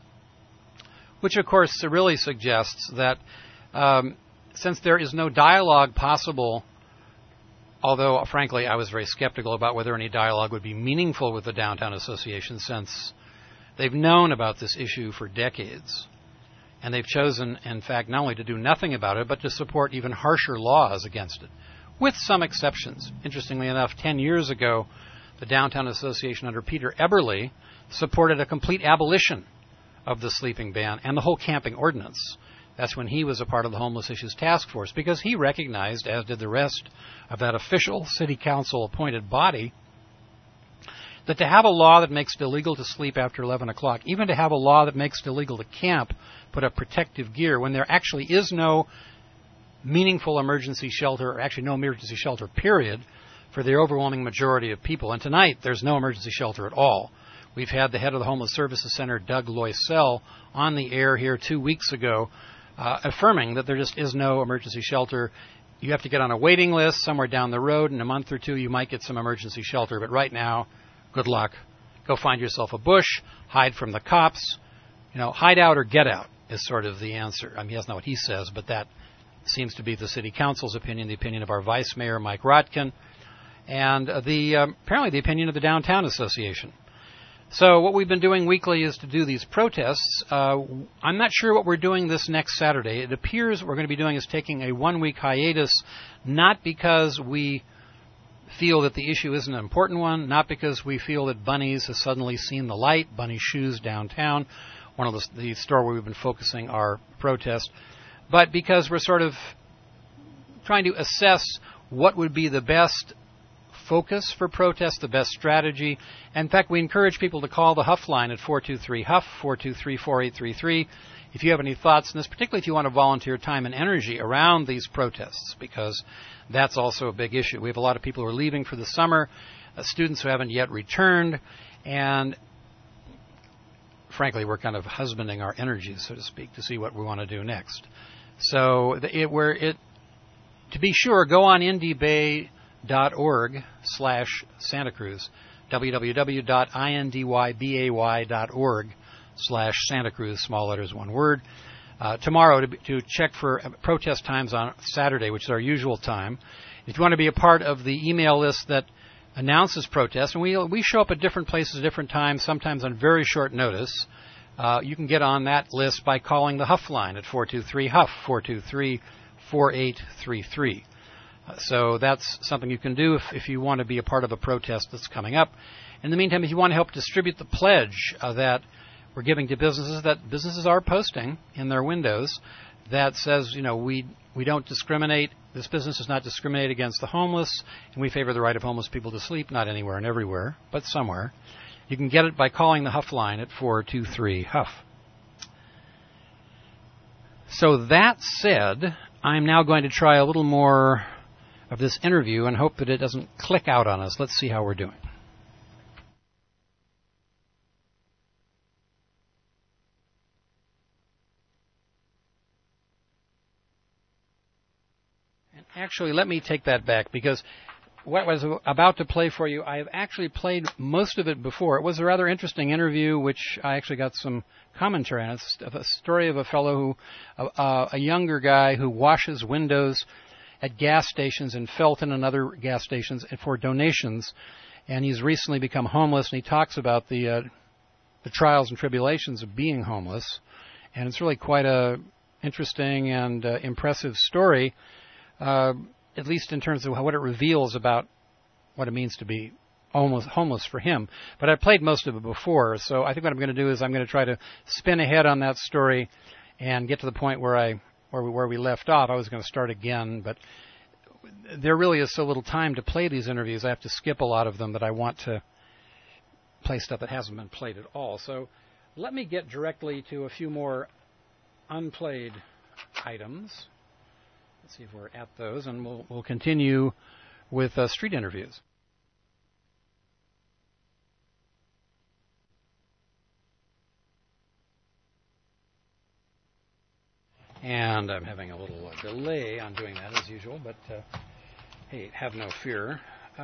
which, of course, really suggests that since there is no dialogue possible, although, frankly, I was very skeptical about whether any dialogue would be meaningful with the Downtown Association since they've known about this issue for decades. And they've chosen, in fact, not only to do nothing about it, but to support even harsher laws against it, with some exceptions. Interestingly enough, 10 years ago, the Downtown Association under Peter Eberle supported a complete abolition of the sleeping ban and the whole camping ordinance. That's when he was a part of the Homeless Issues Task Force, because he recognized, as did the rest of that official city council appointed body, that to have a law that makes it illegal to sleep after 11 o'clock, even to have a law that makes it illegal to camp, put up protective gear, when there actually is no meaningful emergency shelter, or actually no emergency shelter, period, for the overwhelming majority of people. And tonight, there's no emergency shelter at all. We've had the head of the Homeless Services Center, Doug Loisel, on the air here 2 weeks ago, affirming that there just is no emergency shelter. You have to get on a waiting list somewhere down the road. In a month or two, you might get some emergency shelter. But right now, good luck. Go find yourself a bush, hide from the cops. Hide out or get out is sort of the answer. I mean, that's not what he says, but that seems to be the city council's opinion, the opinion of our vice mayor, Mike Rotkin, and apparently the opinion of the Downtown Association. So what we've been doing weekly is to do these protests. I'm not sure what we're doing this next Saturday. It appears what we're going to be doing is taking a 1-week hiatus, not because we feel that the issue isn't an important one, not because we feel that Bunny's has suddenly seen the light, Bunny's Shoes downtown, one of the store where we've been focusing our protest, but because we're sort of trying to assess what would be the best focus for protest, the best strategy. In fact, we encourage people to call the Huff line at 423-HUFF, 423-4833, if you have any thoughts on this, particularly if you want to volunteer time and energy around these protests, because that's also a big issue. We have a lot of people who are leaving for the summer, students who haven't yet returned, and frankly, we're kind of husbanding our energies, so to speak, to see what we want to do next. So to be sure, go on indybay.org/Santa Cruz, www.indybay.org/Santa Cruz, small letters, one word. Tomorrow to check for protest times on Saturday, which is our usual time. If you want to be a part of the email list that announces protests, and we show up at different places at different times, sometimes on very short notice, you can get on that list by calling the Huff line at 423-HUFF, 423-4833. So that's something you can do if you want to be a part of a protest that's coming up. In the meantime, if you want to help distribute the pledge that we're giving to businesses, that businesses are posting in their windows, that says, we don't discriminate, this business does not discriminate against the homeless, and we favor the right of homeless people to sleep, not anywhere and everywhere, but somewhere. You can get it by calling the Huff line at 423-HUFF. So that said, I'm now going to try a little more of this interview and hope that it doesn't click out on us. Let's see how we're doing. And actually, let me take that back, because what I was about to play for you, I've actually played most of it before. It was a rather interesting interview, which I actually got some commentary on. It's a story of a fellow a younger guy who washes windows at gas stations in Felton and other gas stations for donations, and he's recently become homeless, and he talks about the trials and tribulations of being homeless, and it's really quite a interesting and impressive story, at least in terms of what it reveals about what it means to be homeless for him. But I've played most of it before, so I think what I'm going to do is I'm going to try to spin ahead on that story and get to the point where we left off. I was going to start again, but there really is so little time to play these interviews. I have to skip a lot of them, but I want to play stuff that hasn't been played at all. So Let me get directly to a few more unplayed items. Let's see if we're at those, and we'll continue with street interviews. And I'm having a little delay on doing that as usual, but hey, have no fear.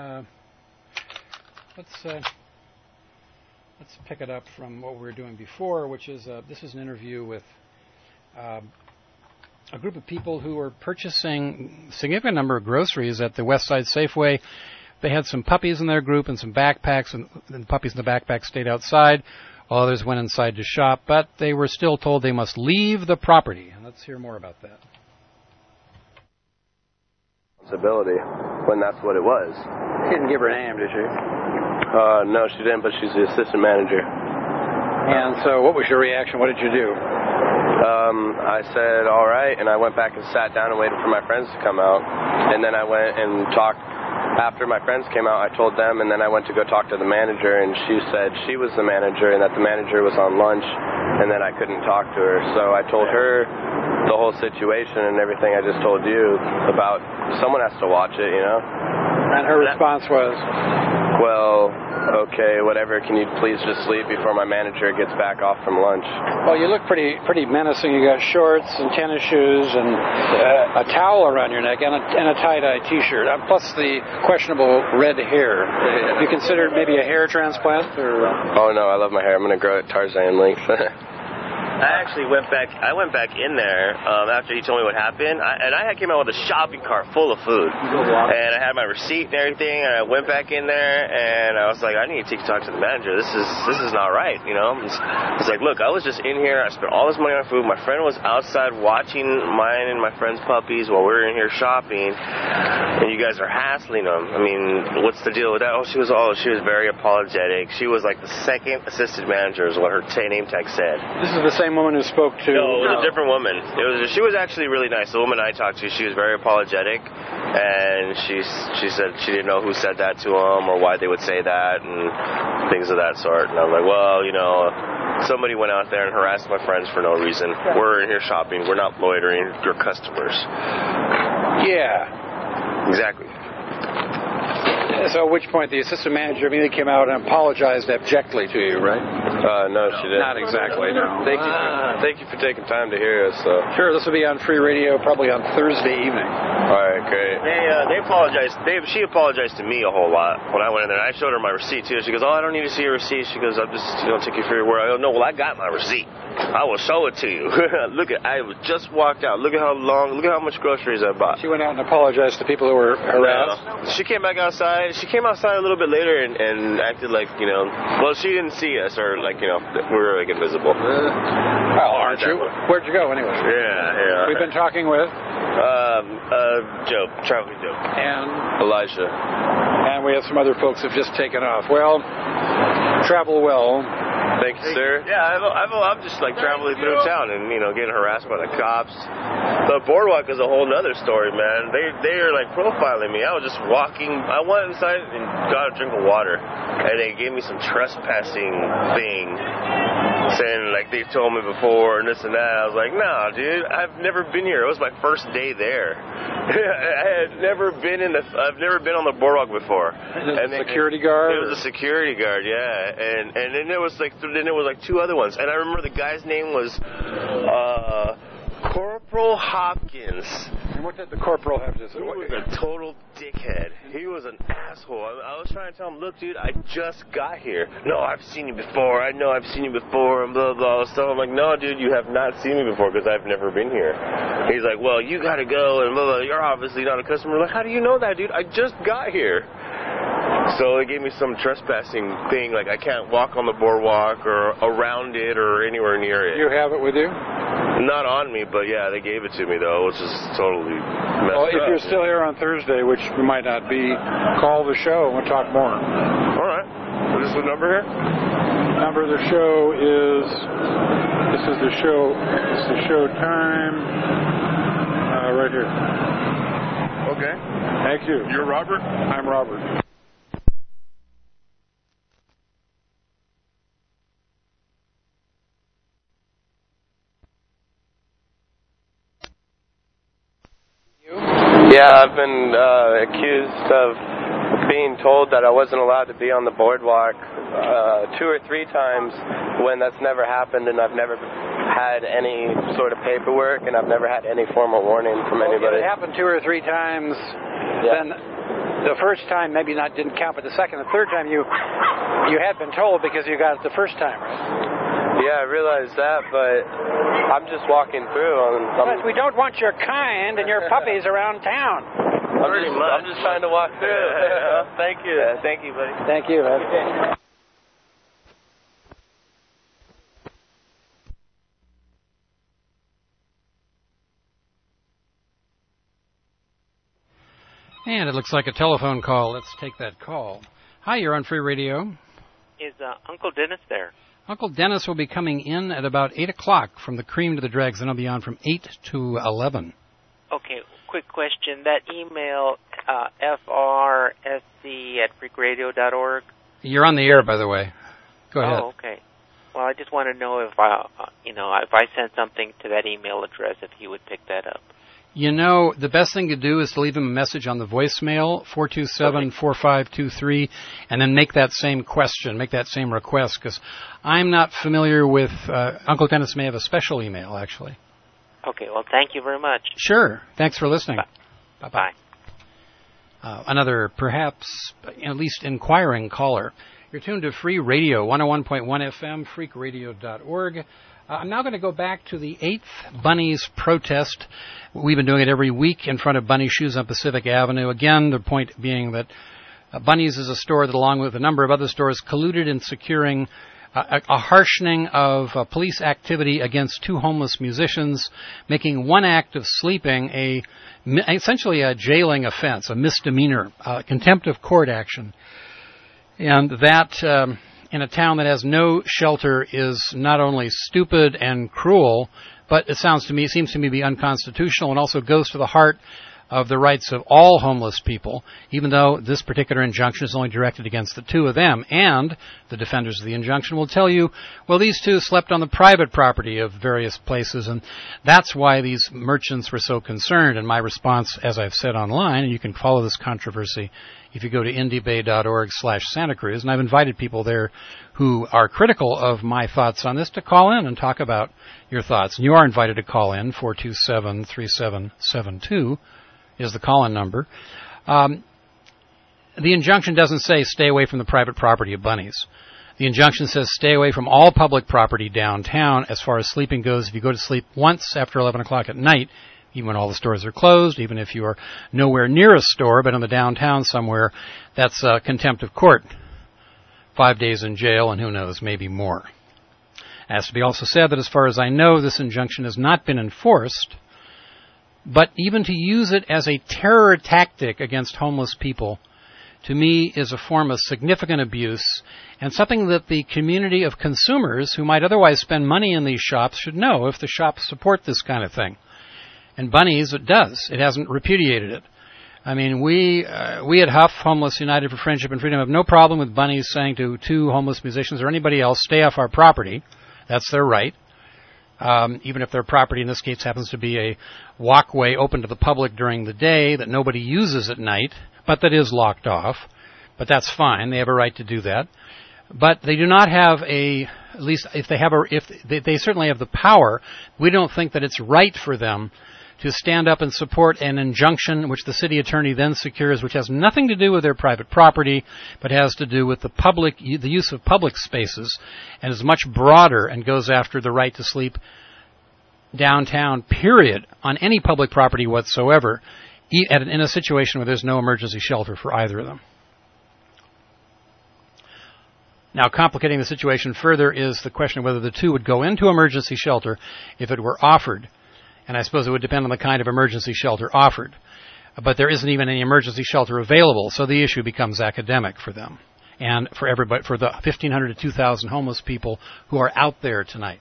Let's pick it up from what we were doing before, which is this is an interview with a group of people who were purchasing a significant number of groceries at the Westside Safeway. They had some puppies in their group and some backpacks, and the puppies in the backpacks stayed outside while others went inside to shop, but they were still told they must leave the property. And let's hear more about that. Responsibility, when that's what it was. She didn't give her name, did she? No, she didn't, but she's the assistant manager. And so what was your reaction? What did you do? I said, all right, and I went back and sat down and waited for my friends to come out. And then I went and talked. After my friends came out, I told them, and then I went to go talk to the manager, and she said she was the manager and that the manager was on lunch, and then I couldn't talk to her. So I told her the whole situation and everything I just told you about. Someone has to watch it, you know? And her response was? Well, okay, whatever. Can you please just sleep before my manager gets back off from lunch? Well, you look pretty menacing. You got shorts and tennis shoes and a towel around your neck and a tie-dye T-shirt, plus the questionable red hair. Have you considered maybe a hair transplant? Or? Oh, no, I love my hair. I'm going to grow it Tarzan length. I actually went back in there after he told me what happened, and I came out with a shopping cart full of food, and I had my receipt and everything, and I went back in there, and I was like, I need to talk to the manager. This is not right, you know. It's like, look, I was just in here, I spent all this money on food. My friend was outside watching mine and my friend's puppies while we were in here shopping, and you guys are hassling them. I mean, what's the deal with that? She was very apologetic. She was like the second assistant manager, is what her name tag said. This is the same woman who spoke to... No, it was a different woman. She was actually really nice. The woman I talked to, she was very apologetic, and she said she didn't know who said that to them or why they would say that and things of that sort. And I was like, well, you know, somebody went out there and harassed my friends for no reason. We're in here shopping. We're not loitering. You're customers. Yeah. Exactly. So at which point the assistant manager immediately came out and apologized abjectly to you, right? No, she didn't. Not exactly, no. Thank you for taking time to hear us. Sure, this will be on Free Radio probably on Thursday evening. All right, great. They apologized. She apologized to me a whole lot when I went in there. I showed her my receipt too. She goes, "Oh, I don't need to see your receipt." She goes, "I'm just take you for your word." I go, "No, well, I got my receipt. I will show it to you." I just walked out. Look at how much groceries I bought. She went out and apologized to people who were harassed. She came back outside. She came outside a little bit later and acted like, you know, well, she didn't see us, or like, you know, we were like invisible. Well, aren't you? Where'd you go anyway? Yeah. We've been talking with Joe, Traveling Joe, and Elijah, and we have some other folks who've just taken off. Well, travel well. Thank you, sir. Yeah, I'm just like traveling through town and, you know, getting harassed by the cops. The boardwalk is a whole nother story, man. They are like profiling me. I was just walking. I went inside and got a drink of water, and they gave me some trespassing thing, saying like they told me before and this and that. I was like, nah, dude, I've never been here. It was my first day there. I've never been on the boardwalk before. And security guard? It was a security guard, yeah. And then there was like two other ones. And I remember the guy's name was Corporal Hopkins. And what did the corporal have to say? He was a total dickhead. He was an asshole. I was trying to tell him, look, dude, I just got here. No, I've seen you before. I know I've seen you before, and blah, blah, blah. So I'm like, no, dude, you have not seen me before because I've never been here. He's like, well, you got to go, and blah, blah, you're obviously not a customer. I'm like, how do you know that, dude? I just got here. So they gave me some trespassing thing, like I can't walk on the boardwalk or around it or anywhere near it. You have it with you? Not on me, but yeah, they gave it to me though, which is totally messed up. Well, if you're still here on Thursday, which we might not be, call the show and we'll talk more. All right. Is this the number here? Number of the show is, this is the show time, right here. Okay. Thank you. You're Robert? I'm Robert. Yeah, I've been accused of being told that I wasn't allowed to be on the boardwalk 2 or 3 times when that's never happened, and I've never had any sort of paperwork, and I've never had any formal warning from anybody. If it happened 2 or 3 times, then the first time maybe didn't count, but the second and third time you had been told because you got it the first time, right? Yeah, I realize that, but I'm just walking through. But we don't want your kind and your puppies around town. I'm just trying to walk through. Thank you. Thank you, buddy. Thank you, man. And it looks like a telephone call. Let's take that call. Hi, you're on Free Radio. Is Uncle Dennis there? Uncle Dennis will be coming in at about 8 o'clock from the cream to the dregs, and he'll be on from 8 to 11. Okay, quick question. That email, frsc@freakradio.org. You're on the air, by the way. Go ahead. Oh, okay. Well, I just want to know if if I sent something to that email address, if he would pick that up. You know, the best thing to do is to leave him a message on the voicemail, 427-4523, and then make that same question, make that same request, because I'm not familiar with, Uncle Dennis may have a special email, actually. Okay, well, thank you very much. Sure. Thanks for listening. Bye-bye. Another, perhaps, at least inquiring caller. You're tuned to Free Radio, 101.1 FM, freakradio.org. I'm now going to go back to the 8th Bunnies protest. We've been doing it every week in front of Bunny Shoes on Pacific Avenue. Again, the point being that Bunnies is a store that, along with a number of other stores, colluded in securing a harshening of police activity against 2 homeless musicians, making one act of sleeping essentially a jailing offense, a misdemeanor, contempt of court action. And that, in a town that has no shelter, is not only stupid and cruel, but it seems to me to be unconstitutional, and also goes to the heart of the rights of all homeless people, even though this particular injunction is only directed against the 2 of them. And the defenders of the injunction will tell you, well, these 2 slept on the private property of various places, and that's why these merchants were so concerned. And my response, as I've said online, and you can follow this controversy if you go to indiebay.org/Santa Cruz, and I've invited people there who are critical of my thoughts on this to call in and talk about your thoughts. And you are invited to call in, 427-3772 is the call-in number. The injunction doesn't say stay away from the private property of Bunnies. The injunction says stay away from all public property downtown as far as sleeping goes. If you go to sleep once after 11 o'clock at night, even when all the stores are closed, even if you are nowhere near a store but in the downtown somewhere, that's contempt of court. 5 days in jail and who knows, maybe more. It has to be also said that as far as I know, this injunction has not been enforced, but even to use it as a terror tactic against homeless people, to me, is a form of significant abuse and something that the community of consumers who might otherwise spend money in these shops should know if the shops support this kind of thing. And Bunnies, it does. It hasn't repudiated it. I mean, we at Huff, Homeless United for Friendship and Freedom, have no problem with Bunnies saying to 2 homeless musicians or anybody else, stay off our property. That's their right. Even if their property in this case happens to be a walkway open to the public during the day that nobody uses at night, but that is locked off. But that's fine. They have a right to do that. But they do not have they certainly have the power. We don't think that it's right for them to stand up and support an injunction which the city attorney then secures, which has nothing to do with their private property, but has to do with the use of public spaces, and is much broader and goes after the right to sleep downtown, period, on any public property whatsoever, in a situation where there's no emergency shelter for either of them. Now, complicating the situation further is the question of whether the 2 would go into emergency shelter if it were offered. And I suppose it would depend on the kind of emergency shelter offered. But there isn't even any emergency shelter available, so the issue becomes academic for them and for everybody, for the 1,500 to 2,000 homeless people who are out there tonight.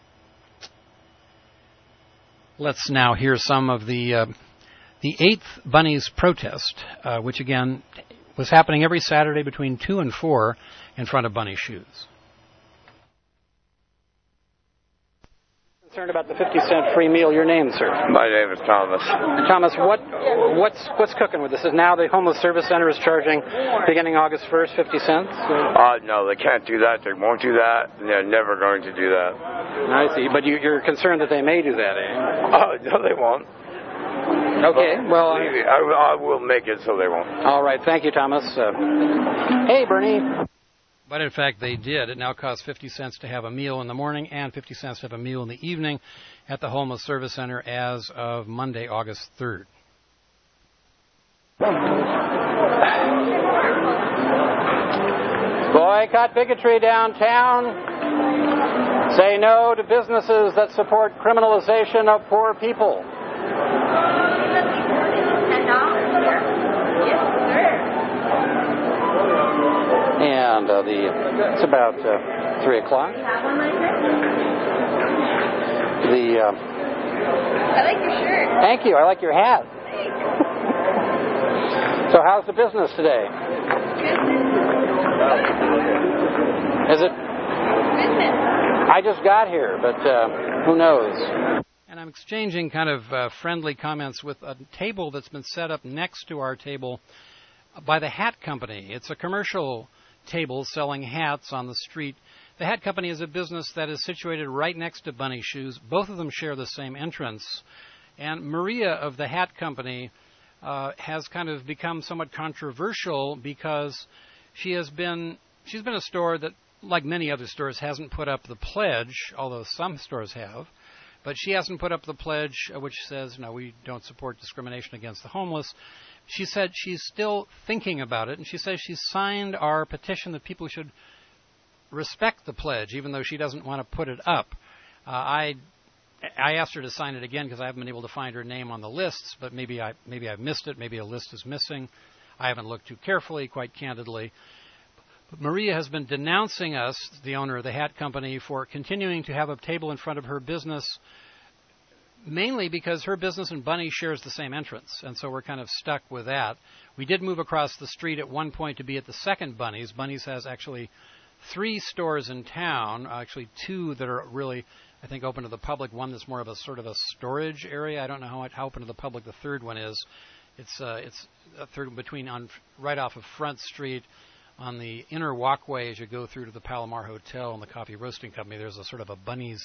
Let's now hear some of the 8th Bunnies protest, which again was happening every Saturday between 2 and 4 in front of Bunny Shoes. Concerned about the 50-cent free meal. Your name, sir? My name is Thomas. Thomas, what's cooking with this? Is now the homeless service center is charging, beginning August 1st, 50 cents? No, they can't do that. They won't do that. They're never going to do that. I see. But you're concerned that they may do that, eh? No, they won't. Okay, well... I will make it so they won't. All right, thank you, Thomas. Hey, Bernie. But in fact, they did. It now costs 50 cents to have a meal in the morning and 50 cents to have a meal in the evening at the Homeless Service Center as of Monday, August 3rd. Boycott bigotry downtown. Say no to businesses that support criminalization of poor people. And it's about 3 o'clock. I like your shirt. Thank you. I like your hat. So how's the business today? Is it? Business. I just got here, but who knows? And I'm exchanging kind of friendly comments with a table that's been set up next to our table by the Hat Company. It's a commercial table selling hats on the street. The Hat Company is a business that is situated right next to Bunny Shoes. Both of them share the same entrance. And Maria of the Hat Company has kind of become somewhat controversial because she's been a store that, like many other stores, hasn't put up the pledge, although some stores have. But she hasn't put up the pledge which says, no, we don't support discrimination against the homeless. She said she's still thinking about it, and she says she signed our petition that people should respect the pledge, even though she doesn't want to put it up. I asked her to sign it again because I haven't been able to find her name on the lists, but maybe I've missed it. Maybe a list is missing. I haven't looked too carefully, quite candidly. But Maria has been denouncing us, the owner of the Hat Company, for continuing to have a table in front of her business, mainly because her business and Bunny shares the same entrance, and so we're kind of stuck with that. We did move across the street at one point to be at the second Bunny's. Bunny's has actually 3 stores in town, actually 2 that are really, I think, open to the public. One that's more of a sort of a storage area. I don't know how open to the public the third one is. It's a third between right off of Front Street on the inner walkway as you go through to the Palomar Hotel and the Coffee Roasting Company. There's a sort of a Bunny's.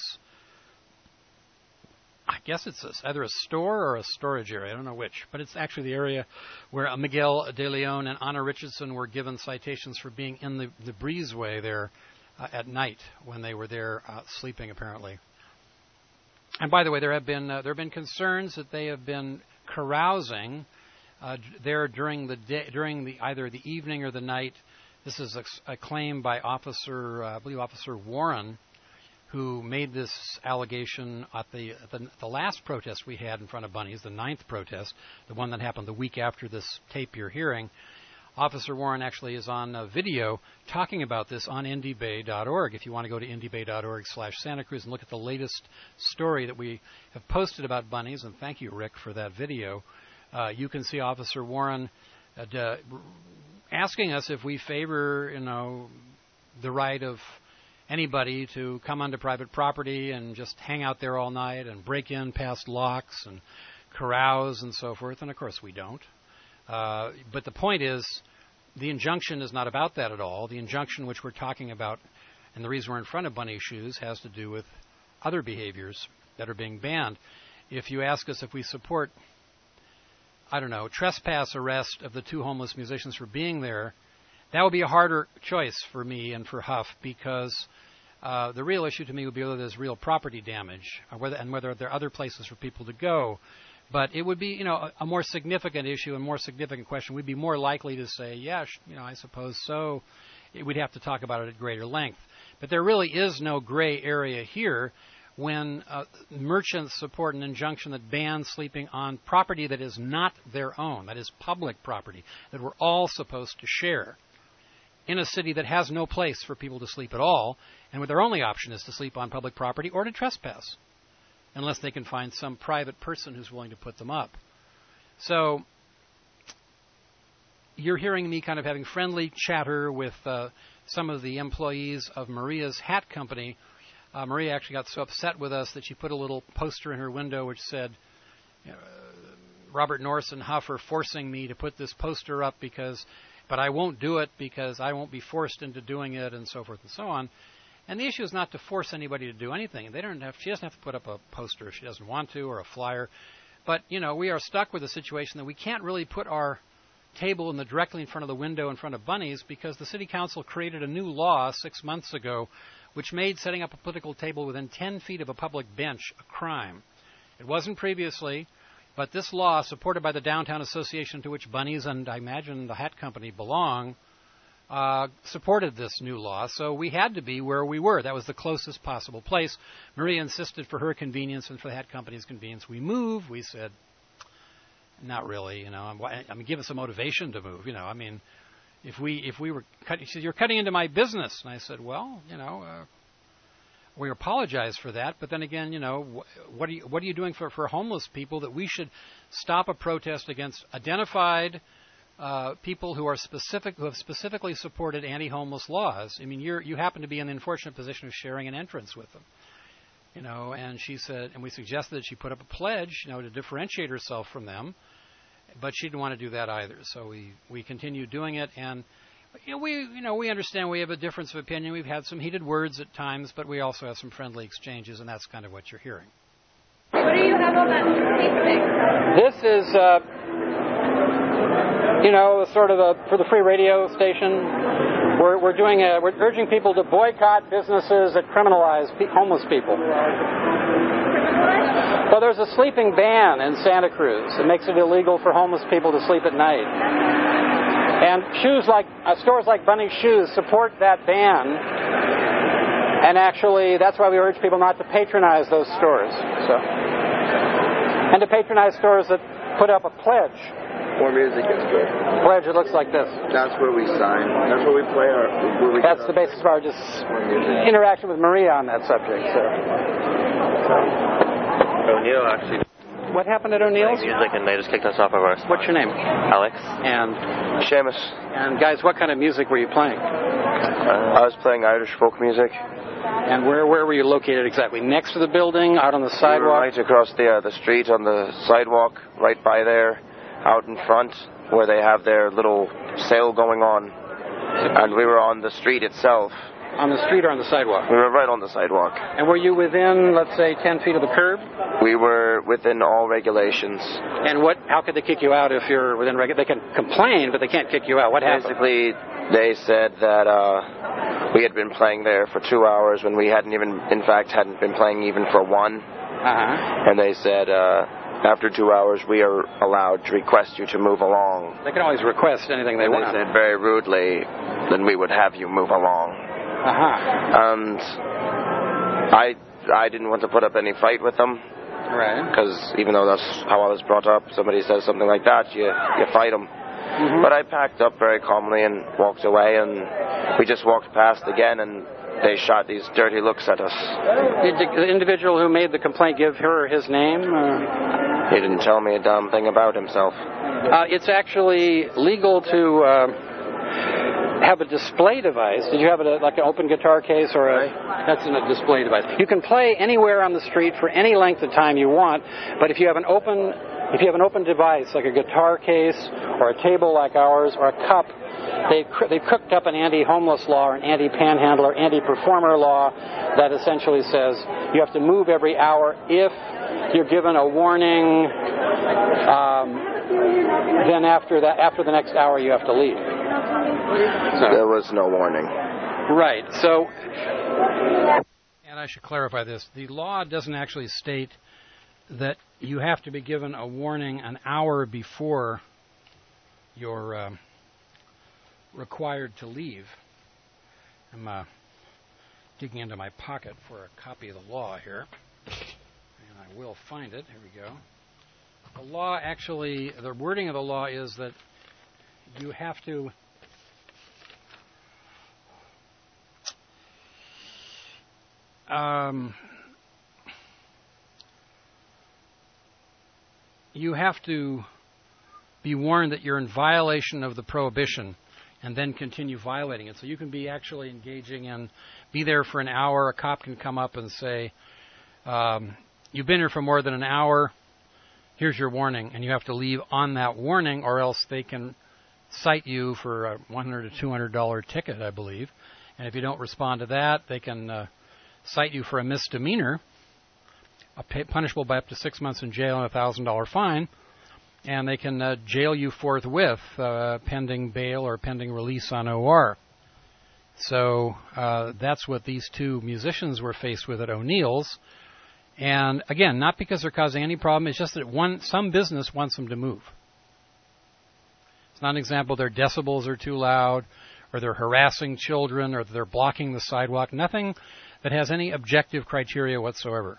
I guess it's either a store or a storage area. I don't know which. But it's actually the area where Miguel De Leon and Anna Richardson were given citations for being in the breezeway there at night when they were there sleeping, apparently. And by the way, there have been concerns that they have been carousing there during the day, either the evening or the night. This is a claim by I believe Officer Warren, who made this allegation at the last protest we had in front of Bunny's, the 9th protest, the one that happened the week after this tape you're hearing. Officer Warren actually is on video talking about this on IndieBay.org. If you want to go to IndieBay.org/Santa Cruz and look at the latest story that we have posted about Bunny's, and thank you, Rick, for that video, you can see Officer Warren asking us if we favor, the right of anybody to come onto private property and just hang out there all night and break in past locks and carouse and so forth. And, of course, we don't. But the point is, the injunction is not about that at all. The injunction which we're talking about, and the reason we're in front of Bunny Shoes, has to do with other behaviors that are being banned. If you ask us if we support, trespass arrest of the 2 homeless musicians for being there, that would be a harder choice for me and for Huff, because the real issue to me would be whether there's real property damage and whether there are other places for people to go. But it would be, a more significant issue and more significant question. We'd be more likely to say, yes, I suppose so. We'd have to talk about it at greater length. But there really is no gray area here when merchants support an injunction that bans sleeping on property that is not their own, that is public property, that we're all supposed to share, in a city that has no place for people to sleep at all, and where their only option is to sleep on public property or to trespass, unless they can find some private person who's willing to put them up. So you're hearing me kind of having friendly chatter with some of the employees of Maria's Hat Company. Maria actually got so upset with us that she put a little poster in her window which said, Robert Norris and Huff are forcing me to put this poster up but I won't do it because I won't be forced into doing it, and so forth and so on. And the issue is not to force anybody to do anything. She doesn't have to put up a poster if she doesn't want to, or a flyer. But, we are stuck with a situation that we can't really put our table directly in front of the window in front of bunnies, because the city council created a new law 6 months ago which made setting up a political table within 10 feet of a public bench a crime. It wasn't previously, but this law, supported by the Downtown Association to which bunnies and I imagine the hat company belong, supported this new law, so we had to be where we were. That was the closest possible place. Maria insisted for her convenience and for the hat company's convenience we move. We said, not really, give us a motivation to move, if we were cutting, she said, you're cutting into my business. And I said, well, we apologize for that, but then again, what are you doing for homeless people that we should stop a protest against identified people who have specifically supported anti-homeless laws? I mean, you happen to be in the unfortunate position of sharing an entrance with them, And she said, and we suggested that she put up a pledge, to differentiate herself from them, but she didn't want to do that either. So we continued doing it, and we understand we have a difference of opinion. We've had some heated words at times, but we also have some friendly exchanges, and that's kind of what you're hearing. What do you have on that Facebook? This is, sort of for the free radio station. We're urging people to boycott businesses that criminalize homeless people. Well, there's a sleeping ban in Santa Cruz that makes it illegal for homeless people to sleep at night. And stores like Bunny Shoes support that ban. And actually, that's why we urge people not to patronize those stores. And to patronize stores that put up a pledge. More music is good. Pledge, it looks like this. That's where we sign. That's where we play That's the basis of our interaction with Maria on that subject. O'Neill actually. What happened at O'Neill's? Music, and they just kicked us off of our spot. What's your name? Alex. And? Seamus. And guys, what kind of music were you playing? I was playing Irish folk music. And where were you located exactly? Next to the building? Out on the sidewalk? We were right across the street on the sidewalk, right by there, out in front, where they have their little sale going on. And we were on the street itself. On the street or on the sidewalk? We were right on the sidewalk. And were you within, let's say, 10 feet of the curb? We were within all regulations. And how could they kick you out if you're within They can complain, but they can't kick you out. What happened? Basically, they said that we had been playing there for 2 hours when we hadn't been playing even for one. Uh-huh. And they said, after 2 hours, we are allowed to request you to move along. They can always request anything they want. They said very rudely, then we would have you move along. Uh-huh. And I didn't want to put up any fight with them. Right. Because even though that's how I was brought up, somebody says something like that, you fight them. Mm-hmm. But I packed up very calmly and walked away, and we just walked past again, and they shot these dirty looks at us. Did the individual who made the complaint give her or his name? He didn't tell me a damn thing about himself. It's actually legal to have a display device. Did you have like an open guitar case or that's a display device? You can play anywhere on the street for any length of time you want, but if you have an open device like a guitar case or a table like ours or a cup, they've cooked up an anti-homeless law or an anti-panhandler, anti-performer law that essentially says you have to move every hour. If you're given a warning, then after the next hour you have to leave. So, there was no warning. Right. So, and I should clarify this. The law doesn't actually state that you have to be given a warning an hour before you're required to leave. I'm digging into my pocket for a copy of the law here, and I will find it. Here we go. The law actually, the wording of the law is that you have to be warned that you're in violation of the prohibition, and then continue violating it. So you can be actually engaging in, be there for an hour. A cop can come up and say, you've been here for more than an hour. Here's your warning. And you have to leave on that warning, or else they can cite you for a $100 to $200 ticket, I believe. And if you don't respond to that, they can cite you for a misdemeanor, punishable by up to 6 months in jail and a $1,000 fine. And they can jail you forthwith, pending bail or pending release on OR. So that's what these two musicians were faced with at O'Neill's. And again, not because they're causing any problem, it's just that some business wants them to move. It's not an example their decibels are too loud, or they're harassing children, or they're blocking the sidewalk. Nothing that has any objective criteria whatsoever.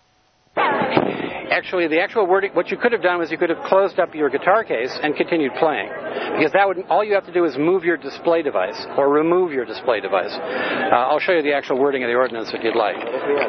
Actually, the actual wording, what you could have done was you could have closed up your guitar case and continued playing. Because that would, all you have to do is move your display device or remove your display device. I'll show you the actual wording of the ordinance if you'd like.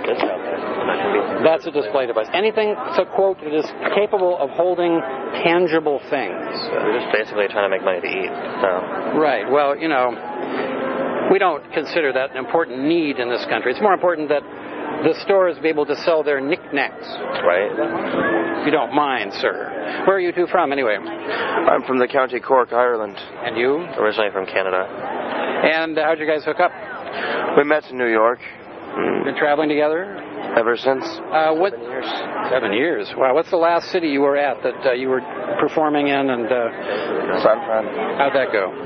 That's a display device. Anything, to quote, that is capable of holding tangible things. We're just basically trying to make money to eat. So. Right. Well, you know, we don't consider that an important need in this country. It's more important that the stores be able to sell their knickknacks. Right. If you don't mind, sir. Where are you two from, anyway? I'm from the County Cork, Ireland. And you? Originally from Canada. And how'd you guys hook up? We met in New York. Been traveling together? Ever since. 7 years. 7 years. Wow. What's the last city you were at that you were performing in? And San Fran. How'd that go?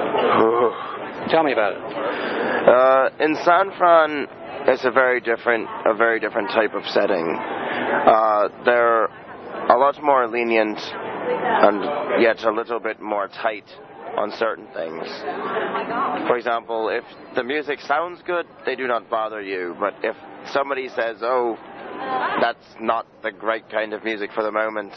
Tell me about it. In San Fran, it's a very different type of setting. They're a lot more lenient and yet a little bit more tight on certain things. For example, if the music sounds good, they do not bother you. But if somebody says, "Oh, that's not the right kind of music for the moment,"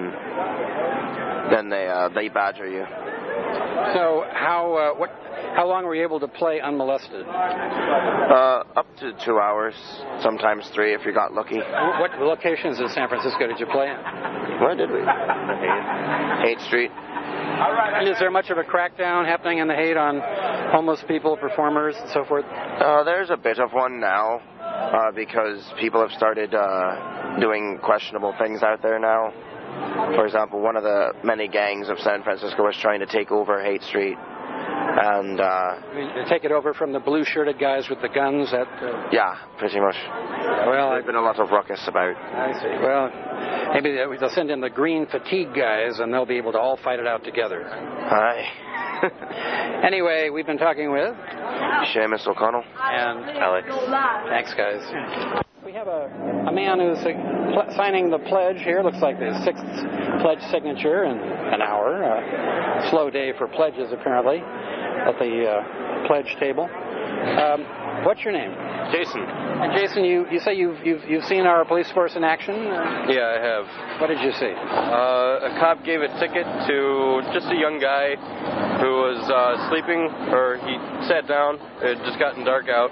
then they badger you. So how long were you able to play unmolested? Up to 2 hours, sometimes 3 if you got lucky. What locations in San Francisco did you play in? Where did we? 8th Street. And is there much of a crackdown happening in the Haight on homeless people, performers, and so forth? There's a bit of one now, because people have started doing questionable things out there now. For example, one of the many gangs of San Francisco was trying to take over Haight Street. And take it over from the blue-shirted guys with the guns? Yeah, pretty much. Well, there's been a lot of ruckus about. I see. Well, maybe they'll send in the green fatigue guys, and they'll be able to all fight it out together. Aye. Anyway, we've been talking with Seamus O'Connell and Alex. Thanks, guys. We have a man who's signing the pledge here. Looks like the 6th pledge signature in an hour. Slow day for pledges, apparently, at the pledge table. What's your name? Jason. And Jason, you say you've seen our police force in action? Yeah, I have. What did you see? A cop gave a ticket to just a young guy who was sleeping, or he sat down. It had just gotten dark out.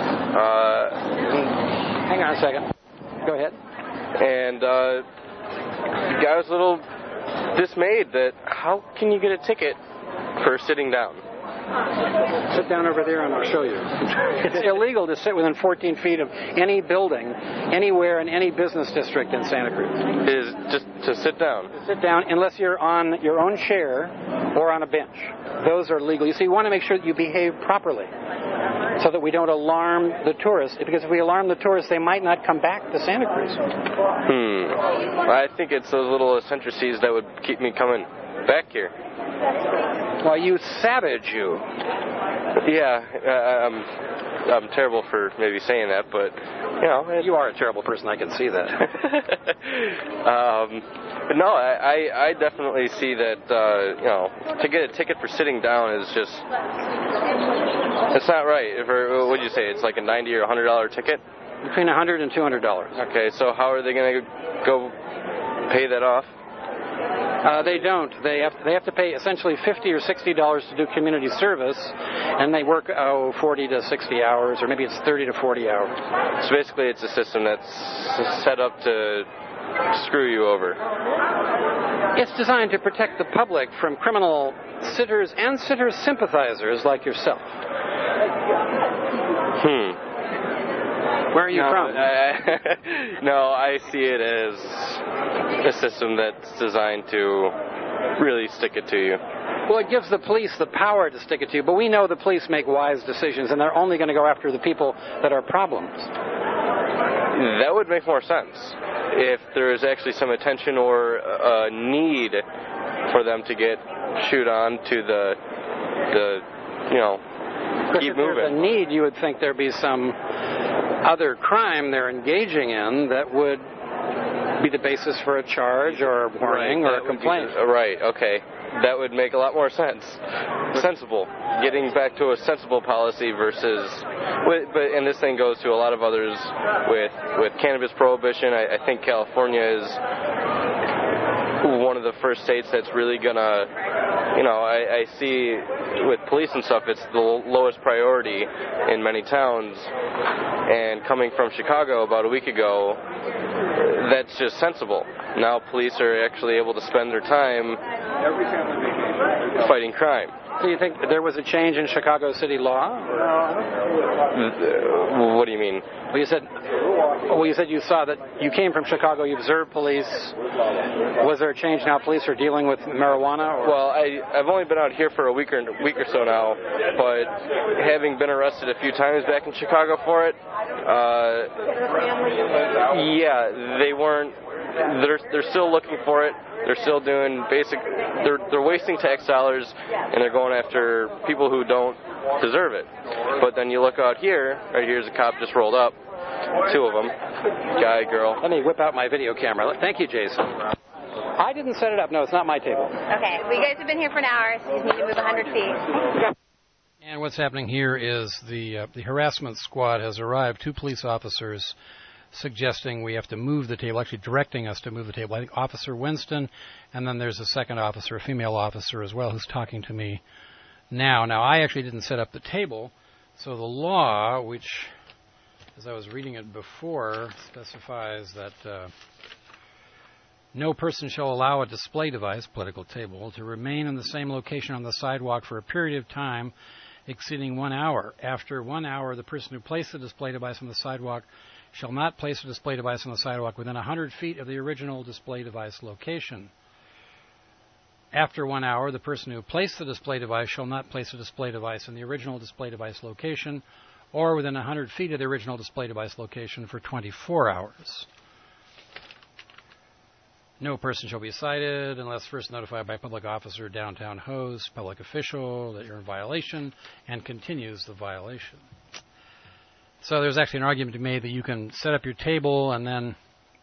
Hang on a second. Go ahead. And the guy was a little dismayed that how can you get a ticket for sitting down? Sit down over there and I'll show you. It's illegal to sit within 14 feet of any building, anywhere in any business district in Santa Cruz. Is just to sit down? To sit down unless you're on your own chair or on a bench. Those are legal. You see, you want to make sure that you behave properly so that we don't alarm the tourists. Because if we alarm the tourists, they might not come back to Santa Cruz. I think it's those little eccentricities that would keep me coming back here. Well, you savage, you. Yeah, I'm terrible for maybe saying that, but, you know. You are a terrible person, I can see that. But no, I definitely see that, you know, to get a ticket for sitting down is just, it's not right. What would you say, it's like a $90 or $100 ticket? Between $100 and $200. Okay, so how are they going to go pay that off? They don't. They have to pay essentially $50 or $60 to do community service, and they work 40 to 60 hours, or maybe it's 30 to 40 hours. So basically, it's a system that's set up to screw you over. It's designed to protect the public from criminal sitters and sitter sympathizers like yourself. Where are you from? No, I see it as a system that's designed to really stick it to you. Well, it gives the police the power to stick it to you, but we know the police make wise decisions, and they're only going to go after the people that are problems. That would make more sense if there is actually some attention or a need for them to get chewed on to the keep if moving. There's a need, you would think there'd be some other crime they're engaging in that would be the basis for a charge or a warning or a complaint. Right, okay. That would make a lot more sense. Sensible. Getting back to a sensible policy versus... and this thing goes to a lot of others with cannabis prohibition. I think California is one of the first states that's really gonna... I see with police and stuff, it's the lowest priority in many towns. And coming from Chicago about a week ago, that's just sensible. Now police are actually able to spend their time fighting crime. Do you think there was a change in Chicago city law? What do you mean? Well, you said you saw that you came from Chicago, you observed police. Was there a change now? Police are dealing with marijuana? Or? Well, I've only been out here for a week or so now, but having been arrested a few times back in Chicago for it, they weren't. They're still looking for it. They're still doing basic. They're wasting tax dollars, and they're going after people who don't deserve it. But then you look out here. Right here's a cop just rolled up. Two of them, guy, girl. Let me whip out my video camera. Thank you, Jason. I didn't set it up. No, it's not my table. Okay, well, you guys have been here for an hour, so you just need to move 100 feet. And what's happening here is the harassment squad has arrived. 2 police officers suggesting we have to move the table, actually directing us to move the table. I think Officer Winston, and then there's a second officer, a female officer as well, who's talking to me now. Now, I actually didn't set up the table, so the law, which, as I was reading it before, specifies that no person shall allow a display device, political table, to remain in the same location on the sidewalk for a period of time exceeding 1 hour. After 1 hour, the person who placed the display device on the sidewalk shall not place a display device on the sidewalk within 100 feet of the original display device location. After 1 hour, the person who placed the display device shall not place a display device in the original display device location or within 100 feet of the original display device location for 24 hours. No person shall be cited unless first notified by public officer, downtown host, public official that you're in violation, and continues the violation. So there's actually an argument to be made that you can set up your table and then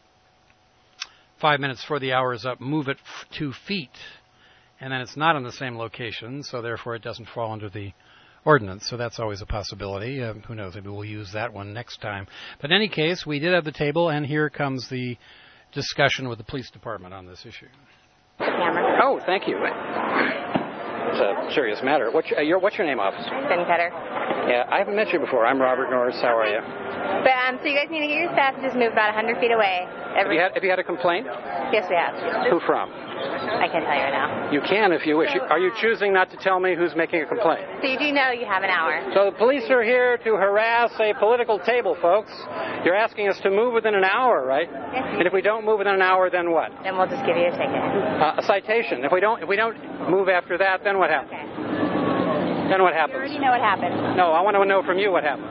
5 minutes before the hour is up, move it 2 feet, and then it's not in the same location, so therefore it doesn't fall under the ordinance. So that's always a possibility. Who knows, maybe we'll use that one next time. But in any case, we did have the table, and here comes the discussion with the police department on this issue. Camera. Oh, thank you. It's a serious matter. What's your name, officer? Ben Cutter. Yeah, I haven't met you before. I'm Robert Norris. How are you? But so you guys need to get your staff to just move about 100 feet away. Have you had a complaint? Yes, we have. Who from? I can't tell you right now. You can if you wish. Are you choosing not to tell me who's making a complaint? So you do know you have an hour. So the police are here to harass a political table, folks. You're asking us to move within an hour, right? Yes. And if we don't move within an hour, then what? Then we'll just give you a ticket. A citation. If we don't move after that, then what happens? Okay. Then what happens? You already know what happens. No, I want to know from you what happens.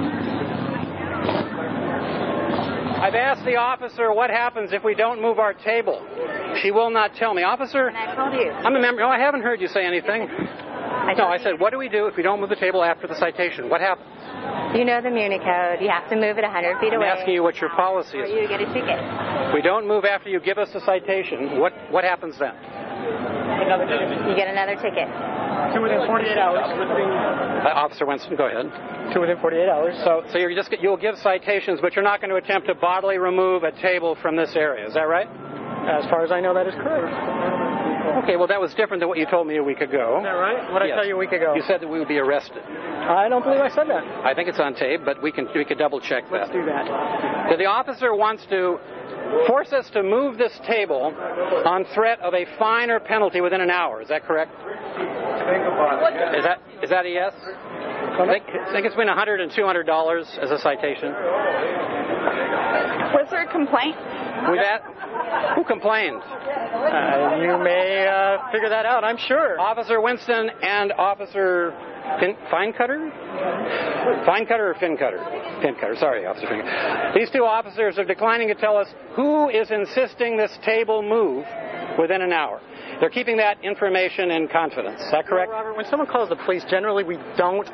I've asked the officer what happens if we don't move our table. She will not tell me. Officer? And I told you. I'm a member. No, I haven't heard you say anything. I said, what do we do if we don't move the table after the citation? What happens? You know the Muni Code. You have to move it 100 feet away. I'm asking you what your policy is. Or you get a ticket. If we don't move after you give us the citation, what happens then? You get another ticket. To within 48 hours. Officer Winston, go ahead. To within 48 hours. So you'll give citations, but you're not going to attempt to bodily remove a table from this area. Is that right? As far as I know, that is correct. Okay, well, that was different than what you told me a week ago. Is that right? What did I tell you a week ago? You said that we would be arrested. I don't believe I said that. I think it's on tape, but we could double check that. Let's do that. That the officer wants to force us to move this table on threat of a fine or penalty within an hour. Is that correct? Is that a yes? I think it's been $100 and $200 as a citation. Was there a complaint? Who complained? You may figure that out, I'm sure. Officer Winston and Officer Finecutter? Finecutter or Fincutter? Fincutter, sorry, Officer Fincutter. These two officers are declining to tell us who is insisting this table move within an hour. They're keeping that information in confidence. Is that correct? Well, Robert, when someone calls the police, generally we don't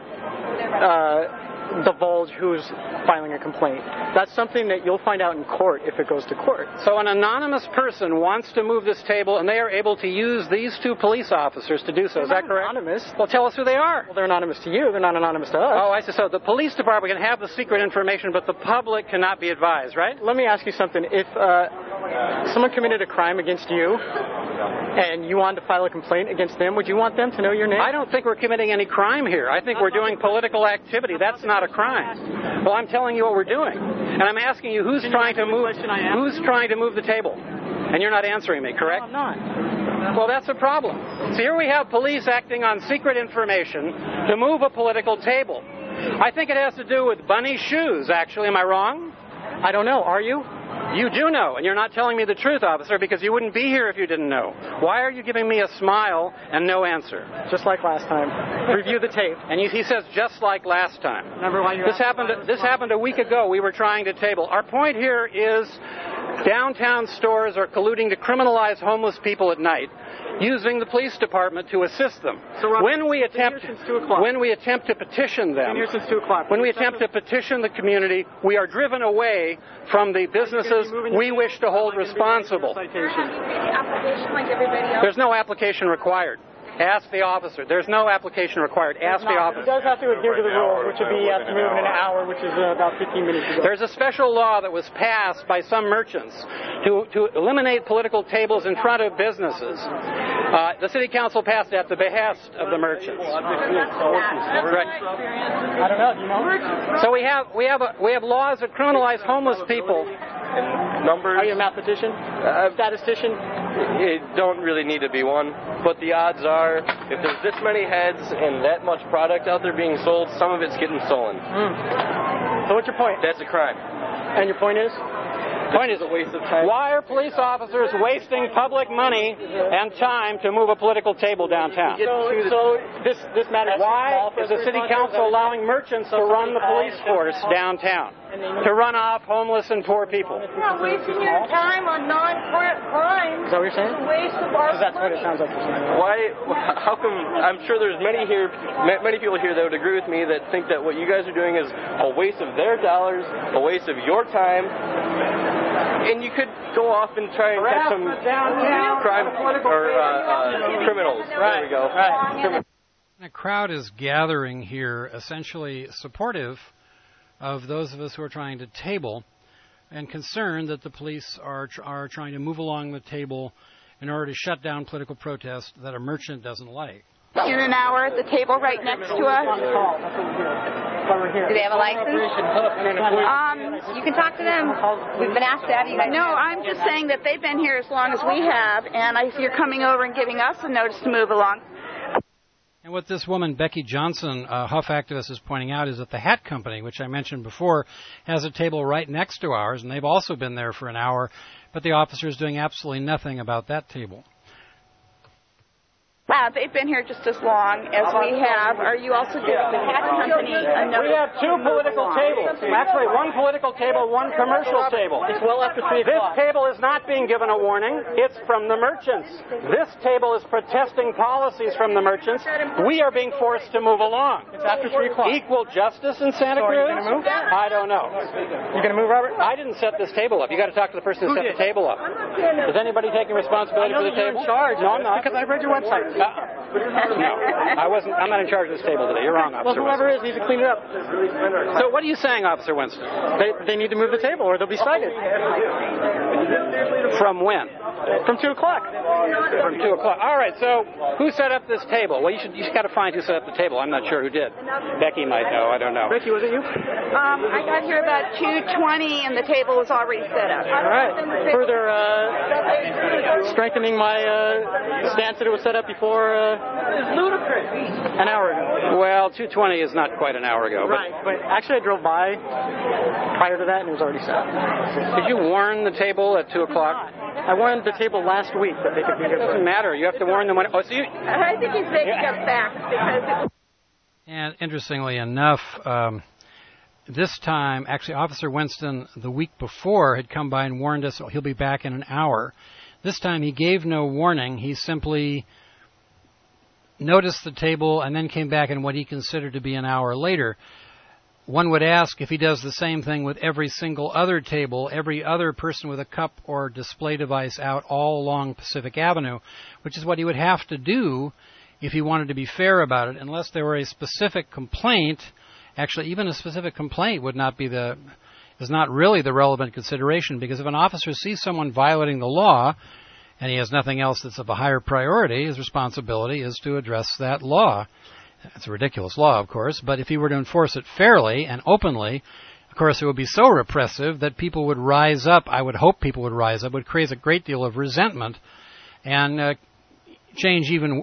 divulge who's filing a complaint. That's something that you'll find out in court if it goes to court. So an anonymous person wants to move this table, and they are able to use these two police officers to do so. Is that correct? Anonymous. Well, tell us who they are. Well, they're anonymous to you. They're not anonymous to us. Oh, I see. So the police department can have the secret information, but the public cannot be advised, right? Let me ask you something. If someone committed a crime against you, and you wanted to file a complaint against them, would you want them to know your name? I don't think we're committing any crime here. I think we're doing political activity. That's not a crime. Well, I'm telling you what we're doing. And I'm asking you who's trying to move the table. And you're not answering me, correct? No, I'm not. Well, that's a problem. So here we have police acting on secret information to move a political table. I think it has to do with bunny shoes, actually. Am I wrong? I don't know. Are you? You do know, and you're not telling me the truth, officer, because you wouldn't be here if you didn't know. Why are you giving me a smile and no answer? Just like last time. Review the tape. And he says, just like last time. Remember why you This happened a week ago. We were trying to table. Our point here is downtown stores are colluding to criminalize homeless people at night, using the police department to assist them. So, Robert, when we attempt to petition them, when we attempt to petition the community, we are driven away from the businesses we wish to hold responsible. Application like everybody else. There's no application required. Ask the officer. There's no application required. Ask the officer. He does have to adhere to the rules, which would be to move in an hour, which is about 15 minutes ago. There's a special law that was passed by some merchants to eliminate political tables in front of businesses. The city council passed it at the behest of the merchants. I don't know. Do you know? So we have laws that criminalize homeless people. Numbers. Are you a mathematician? Statistician? It don't really need to be one, but the odds are, if there's this many heads and that much product out there being sold, some of it's getting stolen. So what's your point? That's a crime. And your point is? Point is a waste of time. Why are police officers wasting public money and time to move a political table downtown? So this matters. Why is the city council allowing merchants to run the police force downtown, to run off homeless and poor people? You're not wasting your time on non-crimes. Is that what you're saying? It's a waste of our That's what it sounds like you're saying. Why? How come? I'm sure there's many people here that would agree with me that think that what you guys are doing is a waste of their dollars, a waste of your time. And you could go off and try and catch some crime or criminals. There we go. Right. A crowd is gathering here, essentially supportive of those of us who are trying to table, and concerned that the police are trying to move along the table in order to shut down political protest that a merchant doesn't like. In an hour at the table right next to us. Do they have a license? You can talk to them. We've been asked that. No, I'm just saying that they've been here as long as we have, and you're coming over and giving us a notice to move along. And what this woman, Becky Johnson, a Huff activist, is pointing out is that the Hat Company, which I mentioned before, has a table right next to ours, and they've also been there for an hour, but the officer is doing absolutely nothing about that table. They've been here just as long as we have. Are you also giving the Hat Company a notice? We have two political tables. Actually, one political table, one commercial table. It's well after 3 This o'clock. table is not being given a warning. It's from the merchants. This table is protesting policies from the merchants. We are being forced to move along. It's after 3 o'clock. Equal justice in Santa So are Cruz? you going to move? I don't know. You going to move, Robert? I didn't set this table up. You got to talk to the person who set the table up. Is anybody taking responsibility for the table? You're in charge. No, I'm not. Because I read your website. No, I wasn't. I'm not in charge of this table today. You're wrong, Officer. Well, whoever is needs to clean it up. So what are you saying, Officer Winston? They need to move the table or they'll be cited. From when? From 2 o'clock. From 2 o'clock. All right, so who set up this table? Well, you got to find who set up the table. I'm not sure who did. Becky might know. I don't know. Becky, was it you? I got here about 2:20 and the table was already set up. All right. Further strengthening my stance that it was set up before an hour ago. Well, 2:20 is not quite an hour ago. Right, but actually I drove by prior to that and it was already set up. Did you warn the table at 2 o'clock? I warned the table last week that they could be here. It doesn't matter. You have to warn them when... Oh, so you... I think he's making up facts because... And interestingly enough, this time, actually, Officer Winston, the week before, had come by and warned us he'll be back in an hour. This time, he gave no warning. He simply noticed the table and then came back in what he considered to be an hour later. One would ask if he does the same thing with every single other table, every other person with a cup or display device out all along Pacific Avenue, which is what he would have to do if he wanted to be fair about it, unless there were a specific complaint. Actually, even a specific complaint is not really the relevant consideration, because if an officer sees someone violating the law and he has nothing else that's of a higher priority, his responsibility is to address that law. It's a ridiculous law, of course, but if he were to enforce it fairly and openly, of course, it would be so repressive that people would rise up. I would hope people would rise up, would create a great deal of resentment and change even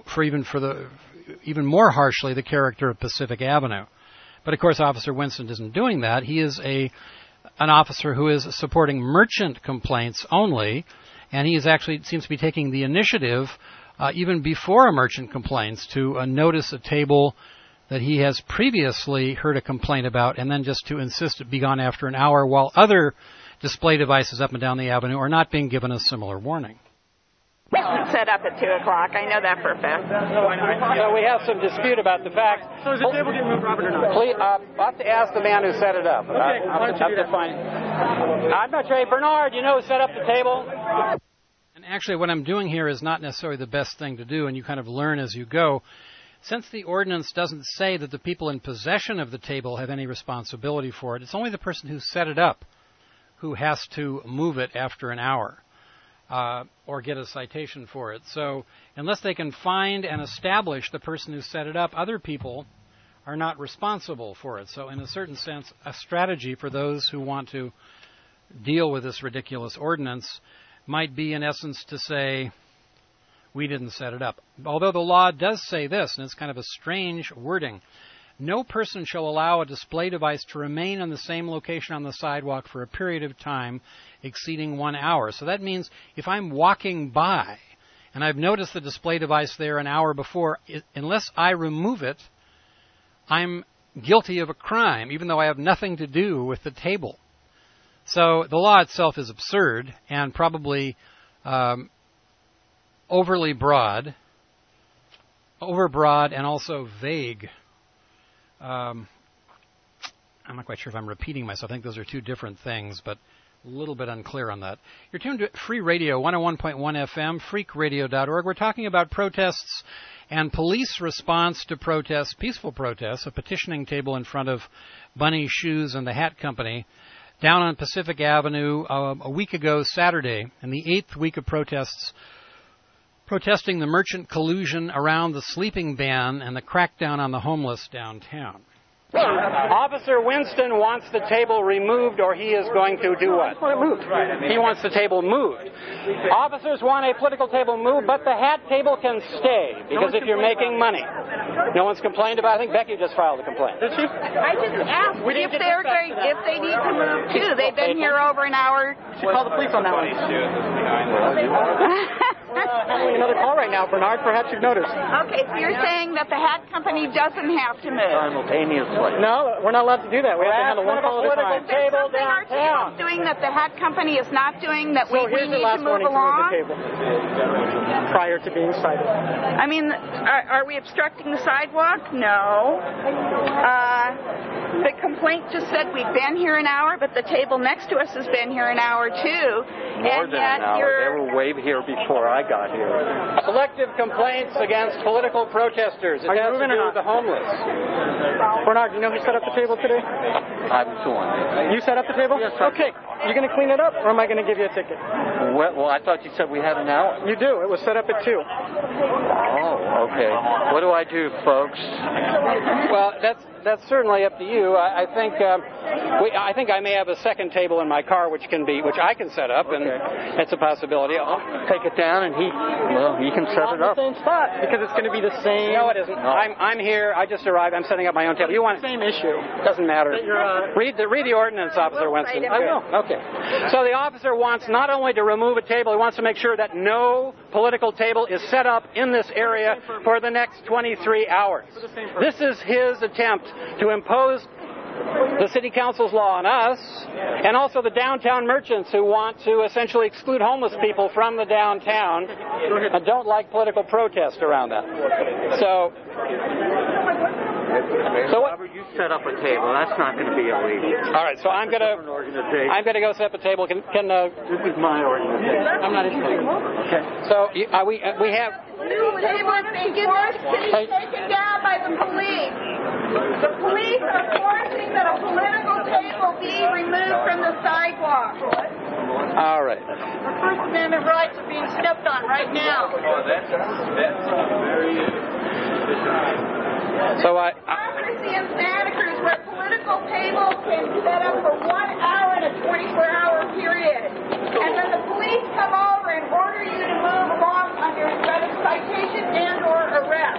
more harshly the character of Pacific Avenue. But of course, Officer Winston isn't doing that. He is an officer who is supporting merchant complaints only, and he is actually seems to be taking the initiative even before a merchant complains to notice a table that he has previously heard a complaint about, and then just to insist it be gone after an hour, while other display devices up and down the avenue are not being given a similar warning. Set up at 2 o'clock. I know that for a fact. So we have some dispute about the fact. So is the table getting moved, Robert, or not? Please, I'll have to ask the man who set it up. Okay, why don't you do that? I'm not sure. Hey, Bernard, you know who set up the table? And actually, what I'm doing here is not necessarily the best thing to do, and you kind of learn as you go. Since the ordinance doesn't say that the people in possession of the table have any responsibility for it, it's only the person who set it up who has to move it after an hour. Or get a citation for it. So unless they can find and establish the person who set it up, other people are not responsible for it. So in a certain sense, a strategy for those who want to deal with this ridiculous ordinance might be, in essence, to say, we didn't set it up. Although the law does say this, and it's kind of a strange wording, no person shall allow a display device to remain in the same location on the sidewalk for a period of time exceeding 1 hour. So that means if I'm walking by and I've noticed the display device there an hour before, unless I remove it, I'm guilty of a crime, even though I have nothing to do with the table. So the law itself is absurd and probably overbroad and also vague. I'm not quite sure if I'm repeating myself. I think those are two different things, but a little bit unclear on that. You're tuned to Free Radio, 101.1 FM, freakradio.org. We're talking about protests and police response to protests, peaceful protests, a petitioning table in front of Bunny Shoes and the Hat Company down on Pacific Avenue a week ago Saturday, in the 8th week of protests, protesting the merchant collusion around the sleeping ban and the crackdown on the homeless downtown. Officer Winston wants the table removed, or he is going to do what? He wants the table moved. Officers want a political table moved, but the hat table can stay, because if you're making money. No one's complained about it. I think Becky just filed a complaint. Did she? I just asked if they need to move too. They've been here over an hour. Should call the police on that one. Handling another call right now, Bernard. Perhaps you've noticed. Okay, so you're saying that the hat company doesn't have to move? Simultaneously. No, we're not allowed to do that. We have to handle one call at a time. Table downtown. Doing that the hat company is not doing that. We need to move along. Prior to being cited. I mean, are we obstructing the sidewalk? No. The complaint just said we've been here an hour, but the table next to us has been here an hour too. More than an hour. They were way here before I got here. Selective complaints against political protesters. It has to do with the homeless. Bernard, do you know who set up the table today? I was the one. You set up the table? Yes, okay. You going to clean it up, or am I going to give you a ticket? Well, I thought you said we had an hour. You do. It was set up at 2. Oh, okay. What do I do, folks? Well, that's certainly up to you. I think I may have a second table in my car which I can set up, and it's a possibility. I'll take it down, and he can set it up. The same spot, because it's going to be the same. No, it isn't. No. I'm here. I just arrived. I'm setting up my own table. You want the same issue? Doesn't matter. Read the ordinance, Officer Winston. I will. Okay. So the officer wants not only to remove a table, he wants to make sure that no political table is set up in this area for the next 23 hours. This is his attempt to impose the city council's law on us, and also the downtown merchants who want to essentially exclude homeless people from the downtown and don't like political protest around that. So Robert, you set up a table. That's not going to be illegal. All right, so I'm going to go set up a table. Can this is my organization. I'm not interested. Okay. So we have. New table is being taken down by the police. The police are forcing that a political table be removed from the sidewalk. All right. The First Amendment rights are being stepped on right now. So democracy in Santa Cruz, where political tables can set up for 1 hour in a 24-hour period, and then the police come over and order you to move along under threat of citation and/or arrest.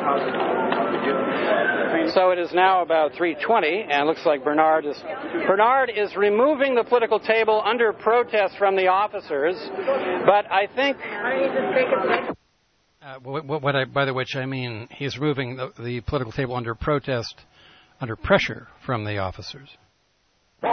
So it is now about 3:20, and it looks like Bernard is removing the political table under protest from the officers. But I think. By which I mean he's removing the political table under protest, under pressure from the officers. Do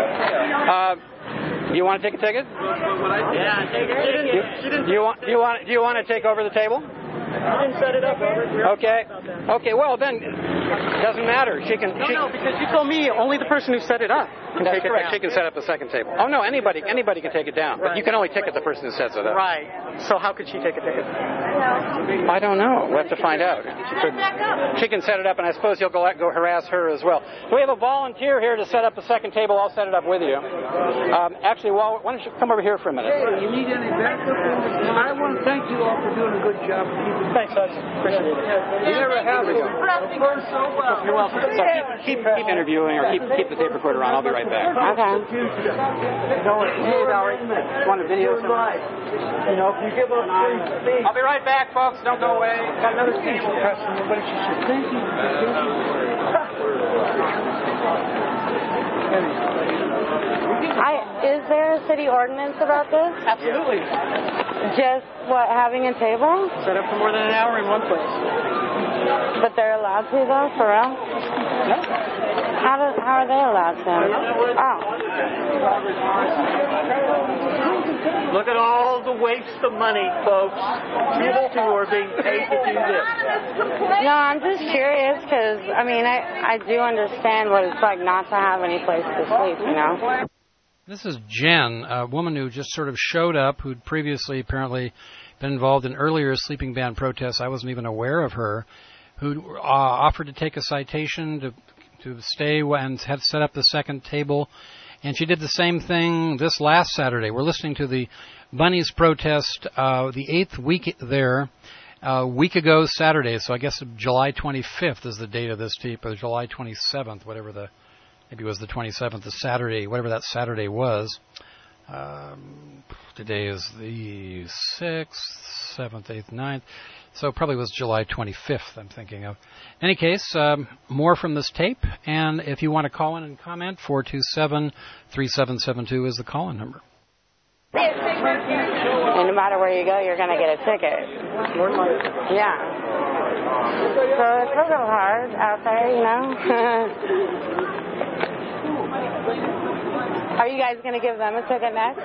you want to take a ticket? Yeah, take a ticket. Do you want to take over the table? I didn't set it up, Robert. Okay. Well, then it doesn't matter. No, because you told me only the person who set it up can That's take it correct. down. She can set up the second table. Oh no, anybody can take it down, but you can only ticket the person who sets it up. Right. So how could she take a ticket? I don't know. We'll have to find out. She can set it up, and I suppose you'll go harass her as well. So we have a volunteer here to set up the second table. I'll set it up with you. Actually, why don't you come over here for a minute? Hey, you need any backup? I want to thank you all for doing a good job. Thanks, Hutch. Appreciate it. You never have it. You're welcome. So keep interviewing, or keep the tape recorder on. I'll be right back. Okay. Hey, Valerie. Want a video? You know, if you give up free speech. I'll be right back, folks. Don't go away. Got another table customer, but she said, thank you. Is there a city ordinance about this? Absolutely. Just having a table? Set up for more than an hour in one place. But they're allowed to, though, for real? No. How are they allowed to? Oh. Look at all the waste of money, folks. You two are being paid to do this. No, I'm just curious because, I do understand what it's like not to have any place to sleep, you know? This is Jen, a woman who just sort of showed up, who'd previously apparently been involved in earlier sleeping ban protests. I wasn't even aware of her, who offered to take a citation to stay and have set up the second table. And she did the same thing this last Saturday. We're listening to the Bunnies protest, the 8th week there, a week ago Saturday. So I guess July 25th is the date of this tape, or July 27th, maybe it was the 27th, the Saturday, whatever that Saturday was. Today is the 6th, 7th, 8th, 9th. So probably was July 25th, I'm thinking of. In any case, more from this tape. And if you want to call in and comment, 427-3772 is the call-in number. And no matter where you go, you're going to get a ticket. Yeah. So it's a little hard out there, you know. Are you guys going to give them a ticket next?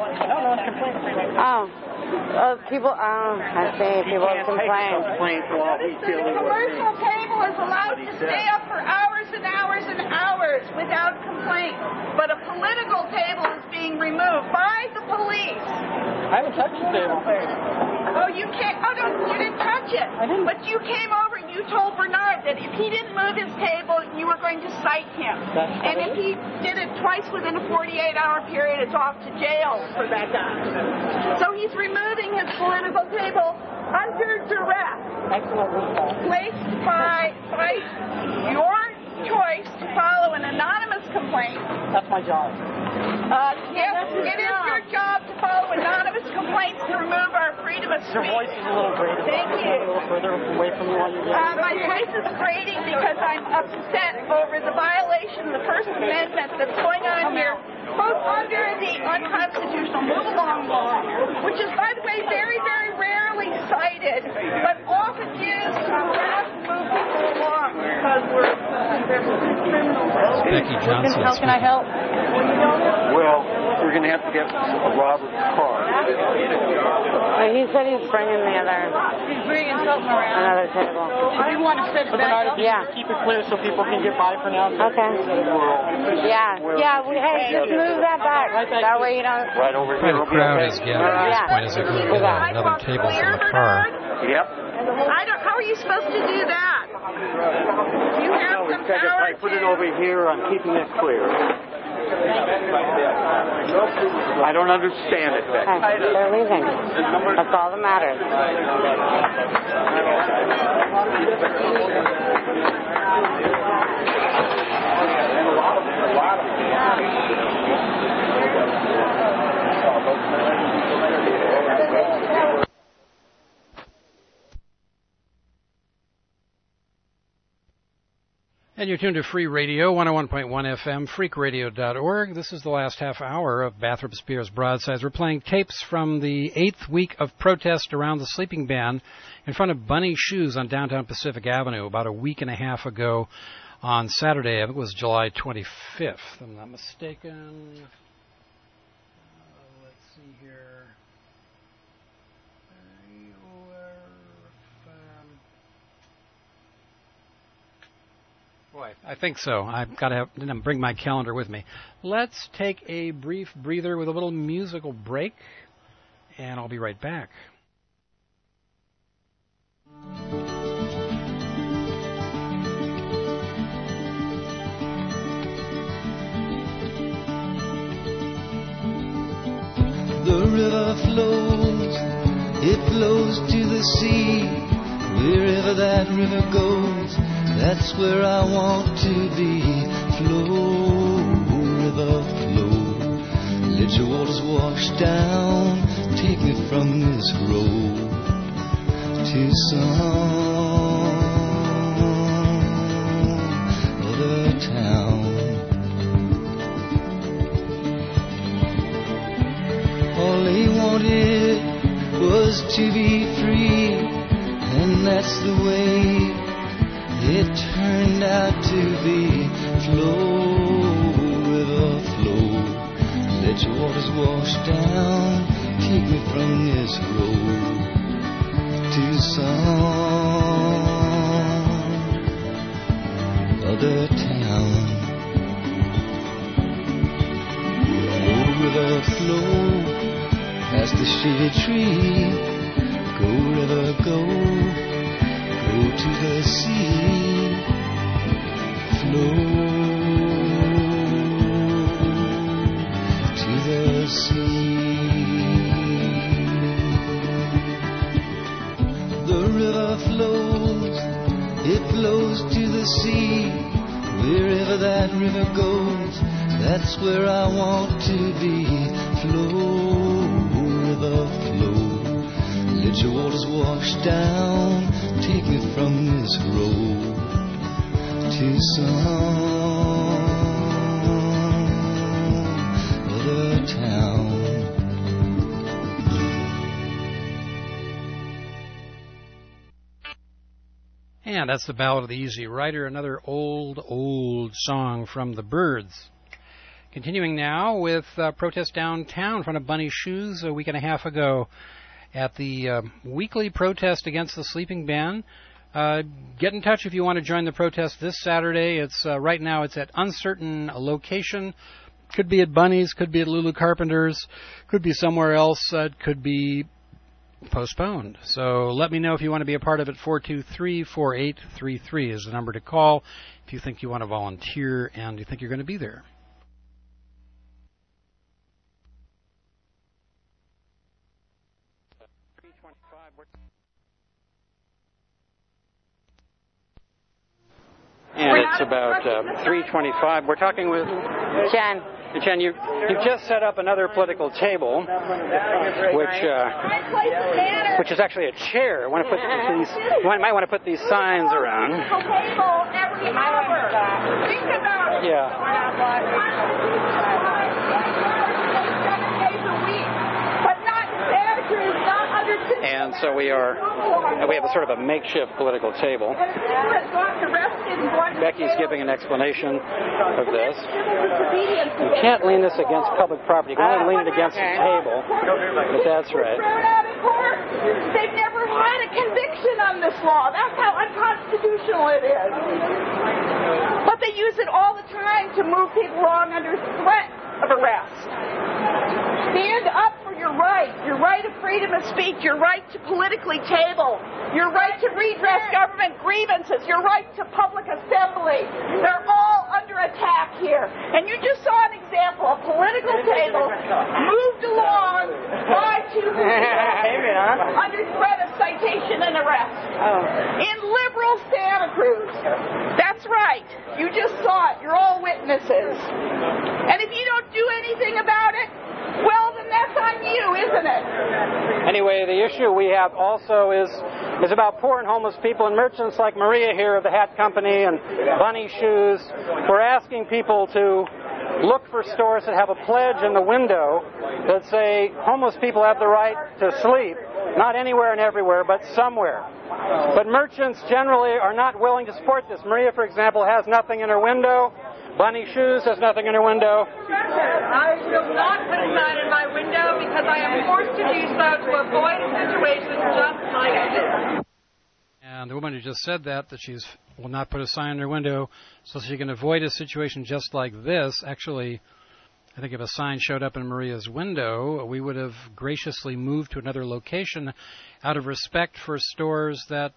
Oh. People, I see. People complain. The commercial table is allowed to stay up for hours and hours and hours without complaint. But a political table is being removed by the police. I haven't touched the table. Oh, you can't. Oh, no, you didn't touch it. I didn't. But you came over and you told Bernard said that if he didn't move his table, you were going to cite him. And if he did it twice within a 48-hour period, it's off to jail for that guy. So he's removing his political table under duress. Placed by your choice to follow an anonymous complaint. That's my job. Yes, it is your job to follow anonymous complaints to remove our freedom of speech. Your voice is a little grating. Thank you. A little further away from you while you're doing My voice is grating because I'm upset over the violation of the First Amendment that's going on here, both under the unconstitutional move along law, which is, by the way, very, very rarely cited, but often used to harass and move people along because we're criminals. Becky Johnson. How can I help? Well, you're going to have to get Robert's car. He said he's bringing the other. He's bringing something around. Another table. If you want to set it back up, keep it clear so people can get by for now. Okay. Yeah. Hey, just move that back. That way you don't. Right over here. The crowd is gathered at this point as they move another table from the car. Yep. How are you supposed to do that? You have some power I put it over here. I'm keeping it clear. I don't understand it, Becky. They're leaving. That's all that matters. And you're tuned to Free Radio, 101.1 FM, freakradio.org. This is the last half hour of Bathrop Spears Broadsides. We're playing tapes from the 8th week of protest around the sleeping ban in front of Bunny Shoes on downtown Pacific Avenue about a week and a half ago on Saturday. I think it was July 25th, if I'm not mistaken. Let's see here. Boy, I think so. I've got to bring my calendar with me. Let's take a brief breather with a little musical break, and I'll be right back. The river flows, it flows to the sea. Wherever that river goes, that's where I want to be. Flow, river, flow. Let your waters wash down. Take me from this road to some other town. All he wanted was to be free, and that's the way it turned out to be. Flow, river, flow. Let your waters wash down. Take me from this road to some other town. Flow, river, flow. Past the shady tree. Go, river, go. Go to the sea, flow to the sea. The river flows, it flows to the sea. Wherever that river goes, that's where I want to be. Flow, river, flow. Let your waters wash down. Take me from this road to some other town. And that's the Ballad of the Easy Rider, another old song from the Byrds. Continuing now with protest downtown in front of Bunny Shoes a week and a half ago at the weekly protest against the sleeping ban. Get in touch if you want to join the protest this Saturday. It's right now it's at uncertain location. Could be at Bunny's, could be at Lulu Carpenter's, could be somewhere else. It could be postponed. So let me know if you want to be a part of it. 423-4833 is the number to call if you think you want to volunteer and you think you're going to be there. And it's about 3:25. We're talking with Jen. Jen, you've just set up another political table, which is actually a chair. You might want to put these signs around. Yeah. And so we have a sort of a makeshift political table. Becky's giving an explanation of this. You can't lean this against public property. You can only lean it against the table. But that's right. They've never had a conviction on this law. That's how unconstitutional it is. But they use it all the time to move people along under threat of arrest. Stand up for your right of freedom of speech, your right to politically table, your right to redress government grievances, your right to public assembly. They're all under attack here. And you just saw an example, a political table moved along by two people under threat of citation and arrest. In liberal Santa Cruz. That's right. You just saw it. You're all witnesses. And if you don't do anything about it, well, then that's on you, isn't it? Anyway, the issue we have also is about poor and homeless people, and merchants like Maria here of the Hat Company and Bunny Shoes. We're asking people to look for stores that have a pledge in the window that say homeless people have the right to sleep, not anywhere and everywhere, but somewhere. But merchants generally are not willing to support this. Maria, for example, has nothing in her window. Bunny Shoes has nothing in her window. I will not put a sign in my window because I am forced to do so to avoid a situation just like this. And the woman who just said that she will not put a sign in her window so she can avoid a situation just like this. Actually, I think if a sign showed up in Maria's window, we would have graciously moved to another location out of respect for stores that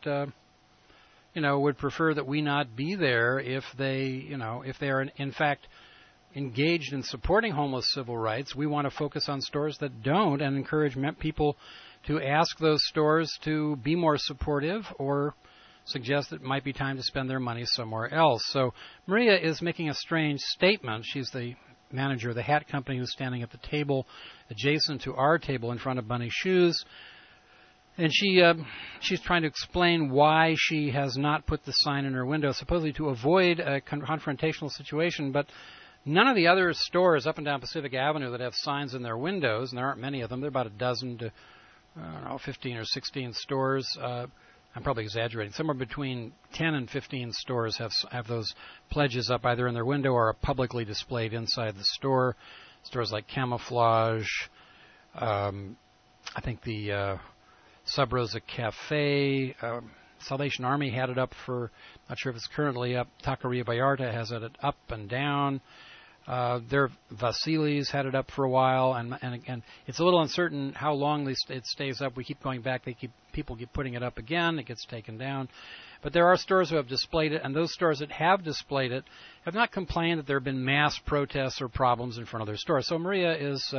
would prefer that we not be there if they are in fact engaged in supporting homeless civil rights. We want to focus on stores that don't and encourage people to ask those stores to be more supportive or suggest that it might be time to spend their money somewhere else. So Maria is making a strange statement. She's the manager of the Hat Company who's standing at the table adjacent to our table in front of Bunny Shoes. And she's trying to explain why she has not put the sign in her window, supposedly to avoid a confrontational situation. But none of the other stores up and down Pacific Avenue that have signs in their windows, and there aren't many of them, there are about a dozen to 15 or 16 stores. I'm probably exaggerating. Somewhere between 10 and 15 stores have those pledges up either in their window or are publicly displayed inside the store. Stores like Camouflage, I think the Sub Rosa Cafe, Salvation Army had it up for, not sure if it's currently up. Taqueria Vallarta has it up and down. Vasilis had it up for a while, and again, it's a little uncertain how long it stays up. We keep going back. People keep putting it up again. It gets taken down. But there are stores who have displayed it, and those stores that have displayed it have not complained that there have been mass protests or problems in front of their stores. So Maria is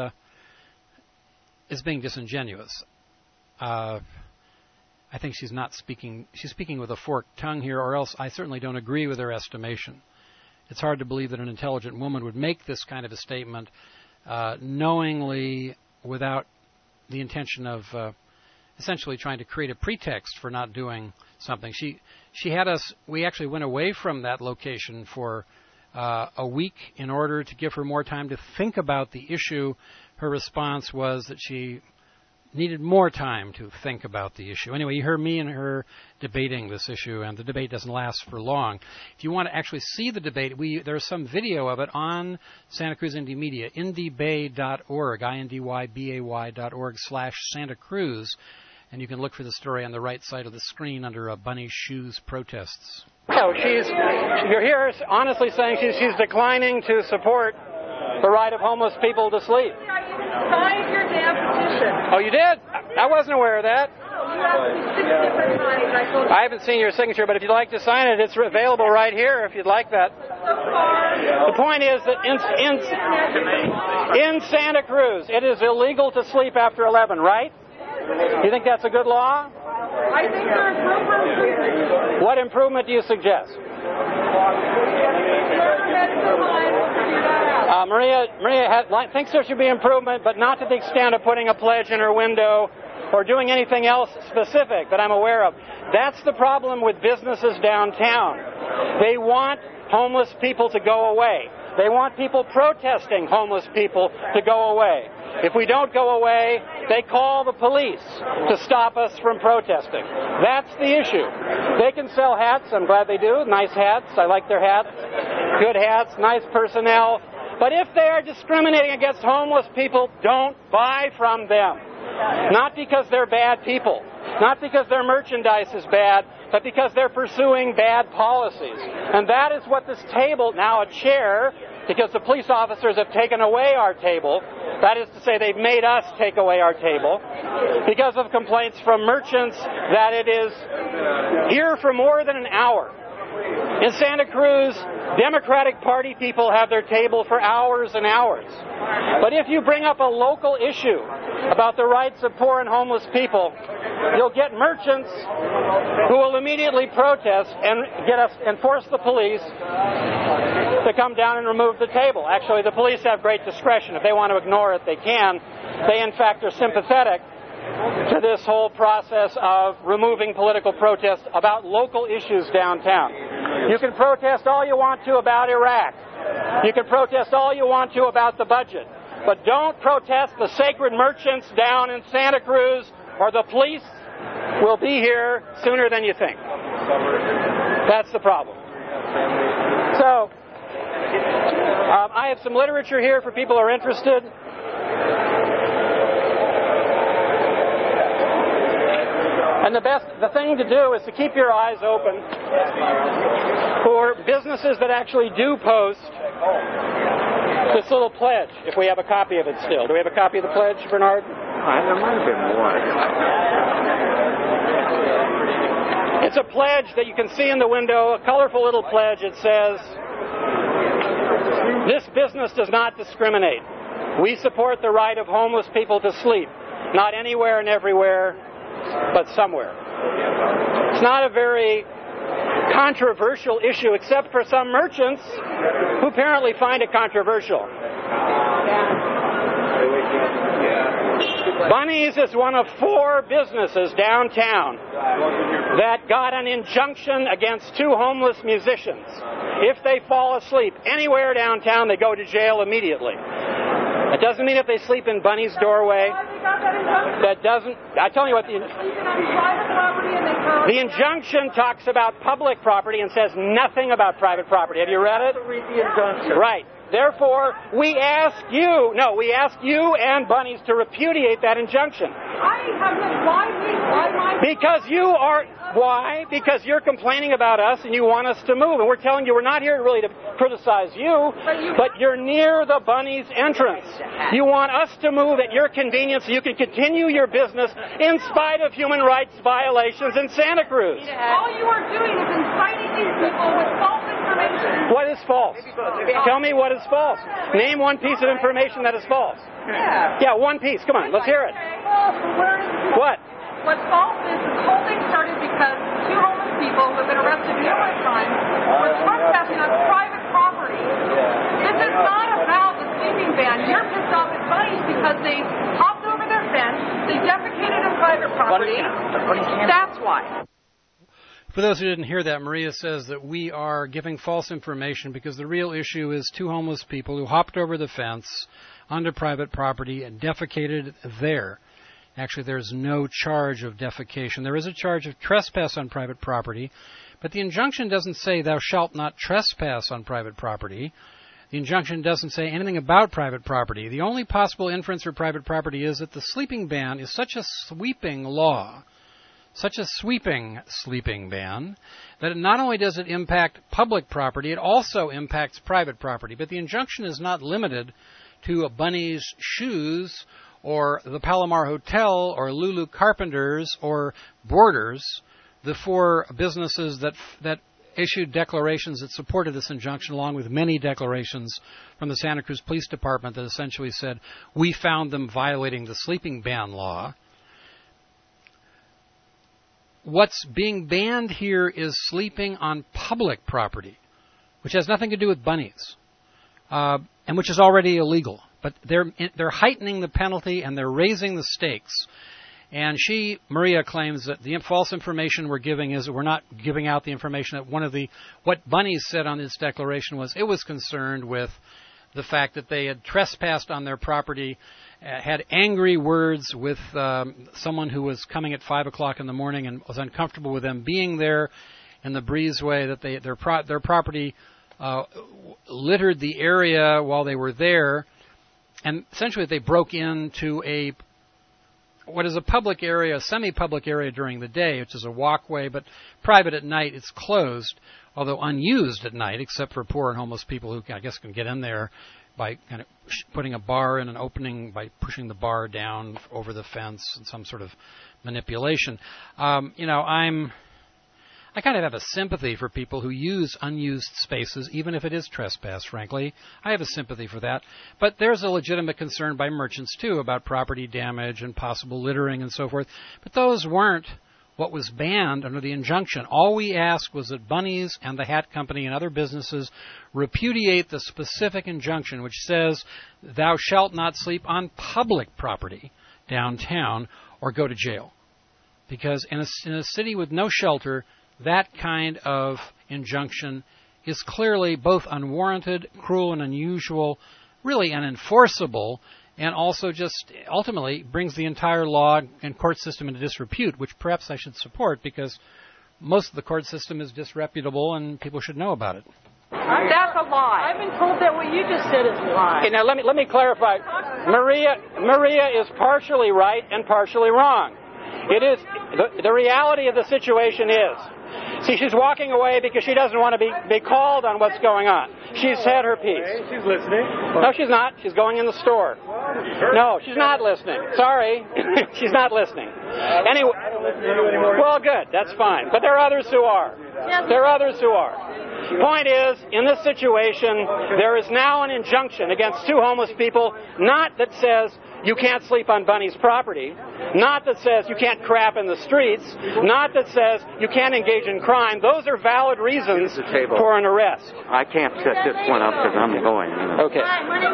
being disingenuous. I think she's not speaking. She's speaking with a forked tongue here, or else I certainly don't agree with her estimation. It's hard to believe that an intelligent woman would make this kind of a statement knowingly, without the intention of essentially trying to create a pretext for not doing something. She had us. We actually went away from that location for a week in order to give her more time to think about the issue. Her response was that she needed more time to think about the issue. Anyway, you heard me and her debating this issue, and the debate doesn't last for long. If you want to actually see the debate, there's some video of it on Santa Cruz Indie Media, indiebay.org, INDYBAY.org/Santa Cruz, and you can look for the story on the right side of the screen under Bunny Shoes protests. So you're here honestly saying she's declining to support the right of homeless people to sleep. signed your damn petition. Oh, you did? I wasn't aware of that. You asked me 6 different times. I told you. I haven't seen your signature, but if you'd like to sign it, it's available right here if you'd like that. The point is that in Santa Cruz, it is illegal to sleep after 11, right? You think that's a good law? I think there's room for improvement. What improvement do you suggest? Maria thinks there should be improvement, but not to the extent of putting a pledge in her window or doing anything else specific that I'm aware of. That's the problem with businesses downtown. They want homeless people to go away. They want people protesting homeless people to go away. If we don't go away, they call the police to stop us from protesting. That's the issue. They can sell hats. I'm glad they do. Nice hats. I like their hats. Good hats. Nice personnel. But if they are discriminating against homeless people, don't buy from them. Not because they're bad people. Not because their merchandise is bad, but because they're pursuing bad policies. And that is what this table, now a chair, because the police officers have taken away our table. That is to say, they've made us take away our table because of complaints from merchants that it is here for more than an hour. In Santa Cruz, Democratic Party people have their table for hours and hours. But if you bring up a local issue about the rights of poor and homeless people, you'll get merchants who will immediately protest and force the police to come down and remove the table. Actually, the police have great discretion. If they want to ignore it, they can. They, in fact, are sympathetic to this whole process of removing political protest about local issues downtown. You can protest all you want to about Iraq. You can protest all you want to about the budget. But don't protest the sacred merchants down in Santa Cruz, or the police will be here sooner than you think. That's the problem. So, I have some literature here for people who are interested. And the thing to do is to keep your eyes open for businesses that actually do post this little pledge, if we have a copy of it still. Do we have a copy of the pledge, Bernard? There might have been one. It's a pledge that you can see in the window, a colorful little pledge. It says, "This business does not discriminate. We support the right of homeless people to sleep, not anywhere and everywhere, but somewhere." It's not a very controversial issue, except for some merchants who apparently find it controversial. Bunny's is one of 4 businesses downtown that got an injunction against 2 homeless musicians. If they fall asleep anywhere downtown, they go to jail immediately. It doesn't mean if they sleep in Bunny's doorway. That doesn't. I tell you what, the injunction talks about public property and says nothing about private property. Have you read it? Read the injunction. Right. Therefore, we ask you and Bunny's to repudiate that injunction. Because you are. Why? Because you're complaining about us and you want us to move. And we're telling you we're not here really to criticize you, but you're near the Bunny's entrance. You want us to move at your convenience so you can continue your business in spite of human rights violations in Santa Cruz. All you are doing is inciting these people with false information. What is false? Tell me what is false. Name one piece of information that is false. Yeah, one piece. Come on, let's hear it. What? What's false is the whole thing started because 2 homeless people who have been arrested numerous times were trespassing on private property. This is not about the sleeping ban. You're pissed off at Bunny's because they hopped over their fence, they defecated on private property. That's why. For those who didn't hear that, Maria says that we are giving false information because the real issue is 2 homeless people who hopped over the fence onto private property and defecated there. Actually, there's no charge of defecation. There is a charge of trespass on private property, but the injunction doesn't say thou shalt not trespass on private property. The injunction doesn't say anything about private property. The only possible inference for private property is that the sleeping ban is such a sweeping law, such a sweeping sleeping ban, that not only does it impact public property, it also impacts private property. But the injunction is not limited to Bunny's Shoes or the Palomar Hotel or Lulu Carpenters or Borders, the four businesses that issued declarations that supported this injunction, along with many declarations from the Santa Cruz Police Department that essentially said, we found them violating the sleeping ban law. What's being banned here is sleeping on public property, which has nothing to do with bunnies, and which is already illegal. But they're heightening the penalty and they're raising the stakes. And Maria, claims that the false information we're giving is that we're not giving out the information that what Bunnies said on this declaration was it was concerned with the fact that they had trespassed on their property, had angry words with someone who was coming at 5 o'clock in the morning and was uncomfortable with them being there in the breezeway, that their property littered the area while they were there, and essentially they broke into what is a public area, a semi-public area during the day, which is a walkway, but private at night. It's closed, although unused at night, except for poor and homeless people who, I guess, can get in there by kind of putting a bar in an opening, by pushing the bar down over the fence and some sort of manipulation. I kind of have a sympathy for people who use unused spaces, even if it is trespass, frankly. I have a sympathy for that. But there's a legitimate concern by merchants, too, about property damage and possible littering and so forth. But those weren't what was banned under the injunction. All we asked was that Bunnies and the Hat Company and other businesses repudiate the specific injunction, which says, thou shalt not sleep on public property downtown or go to jail. Because in a city with no shelter, that kind of injunction is clearly both unwarranted, cruel and unusual, really unenforceable, and also just ultimately brings the entire law and court system into disrepute, which perhaps I should support because most of the court system is disreputable and people should know about it. That's a lie. I've been told that what you just said is a lie. Okay, now let me clarify. Maria is partially right and partially wrong. It is the reality of the situation is. See, she's walking away because she doesn't want to be called on what's going on. She's said her piece. Okay, she's listening. No, she's not. She's going in the store. No, she's not listening. Sorry. She's not listening. Anyway, I don't listen to you anymore. well, good. That's fine. But there are others who are. There are others who are. Point is, in this situation, there is now an injunction against two homeless people, not that says you can't sleep on Bunny's property, not that says you can't crap in the streets, not that says you can't engage in crime. Those are valid reasons for an arrest. I can't set this one up because I'm going. Okay.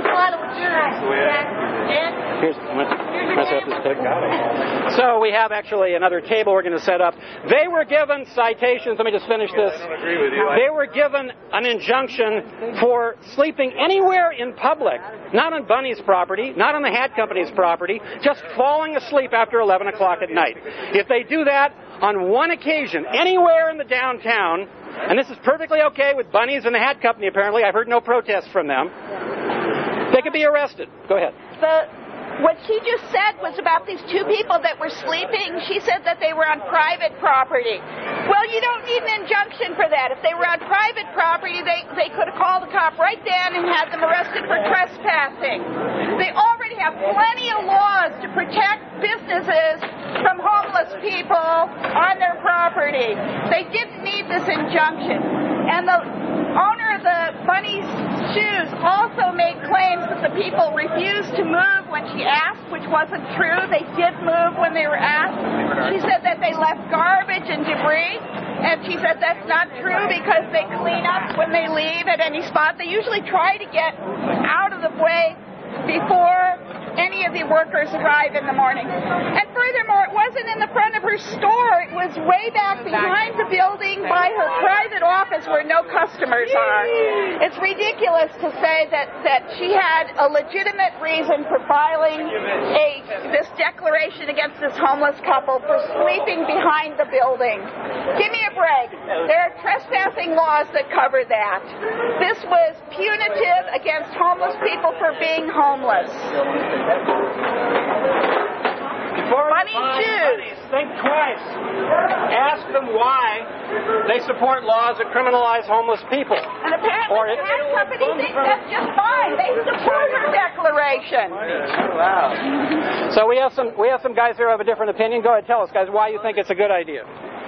So we have actually another table we're going to set up. They were given citations. Let me just finish this. They were given an injunction for sleeping anywhere in public, not on Bunny's property, not on the Hat Company's property, just falling asleep after 11 o'clock at night. If they do that on one occasion, anywhere in the downtown, and this is perfectly okay with Bunny's and the Hat Company apparently, I've heard no protests from them, they could be arrested. Go ahead. What she just said was about these two people that were sleeping. She said that they were on private property. Well, you don't need an injunction for that. If they were on private property, they could have called the cop right then and had them arrested for trespassing. They already have plenty of laws to protect businesses from homeless people on their property. They didn't need this injunction. And the owner of the Bunny's Shoes also made claims that the people refused to move when she asked, which wasn't true. They did move when they were asked. She said that they left garbage and debris, and she said that's not true because they clean up when they leave at any spot. They usually try to get out of the way before any of the workers arrive in the morning. And furthermore, it wasn't in the front of her store. It was way back behind the building by her private office where no customers are. It's ridiculous to say that she had a legitimate reason for filing this declaration against this homeless couple for sleeping behind the building. Give me a break. There are trespassing laws that cover that. This was punitive against homeless people for being homeless. Funny Jews. Think twice. Ask them why they support laws that criminalize homeless people. And apparently the gas company thinks that's just fine. They support her declaration. Wow. So we have some guys here who have a different opinion. Go ahead, tell us, guys, why you think it's a good idea.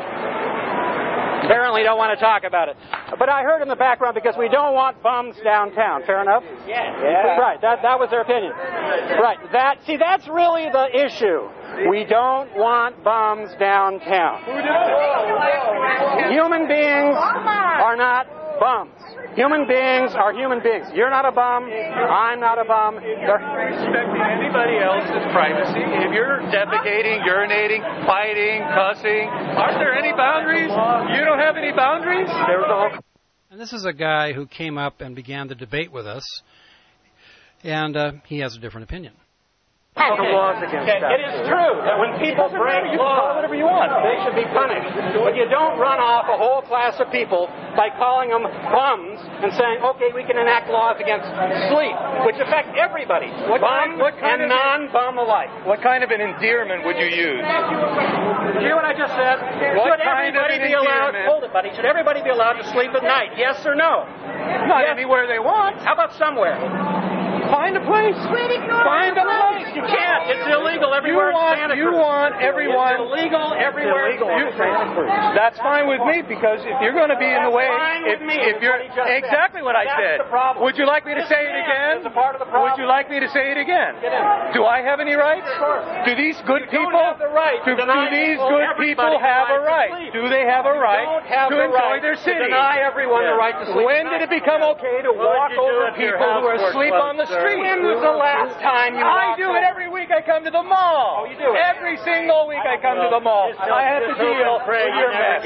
Apparently don't want to talk about it. But I heard in the background because we don't want bums downtown. Fair enough? Yeah. Right. That was their opinion. Right. That's really the issue. We don't want bums downtown. Human beings are not bums. Human beings are human beings. You're not a bum. I'm not a bum. Respecting anybody else's privacy. If you're defecating, urinating, fighting, cussing, aren't there any boundaries? You don't have any boundaries? And this is a guy who came up and began the debate with us, and he has a different opinion. Laws against that. It is true that when people break laws, whatever you want, they should be punished. But you don't run off a whole class of people by calling them bums and saying, okay, we can enact laws against sleep, which affect everybody, bum and non-bum alike. What kind of an endearment would you use? Do you hear what I just said? What Should kind everybody of be allowed? endearment? Hold it, buddy. Should everybody be allowed to sleep at night? Yes or no? Not anywhere they want. How about somewhere? Find a place. Find a place. You can't. It's illegal everywhere. You want everyone. It's illegal everywhere. That's fine with me, because if you're going to be in the way, if you're exactly what I said. Would you like me to say it again? Would you like me to say it again? Do I have any rights? Do these good people? Do these good people have a right? Do they have a right to enjoy their city? Deny everyone the right to sleep. When did it become okay to walk over people who are asleep on the street? When was the last time you I do it every week. I come to the mall. Oh, you do it? Every single week I come to the mall. I have to deal with your mess.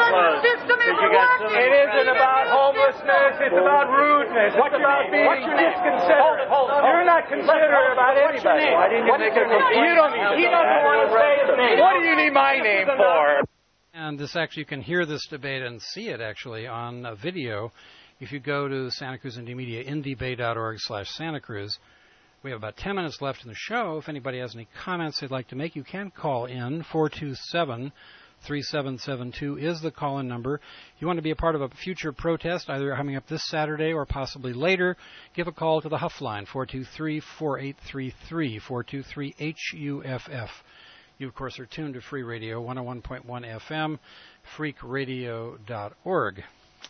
It isn't about homelessness. It's about rudeness. It's about being disconsiderate. You're not considerate about anybody. Why didn't you make it complete? You don't need to. He doesn't want to say his name. What do you need my name for? And this actually, you can hear this debate and see it actually on video. If you go to Santa Cruz Indie Media, indiebay.org/Santa Cruz, we have about 10 minutes left in the show. If anybody has any comments they'd like to make, you can call in. 427-3772 is the call-in number. If you want to be a part of a future protest, either coming up this Saturday or possibly later, give a call to the Huff line, 423-4833, 423-HUFF. You, of course, are tuned to Free Radio, 101.1 FM, freakradio.org.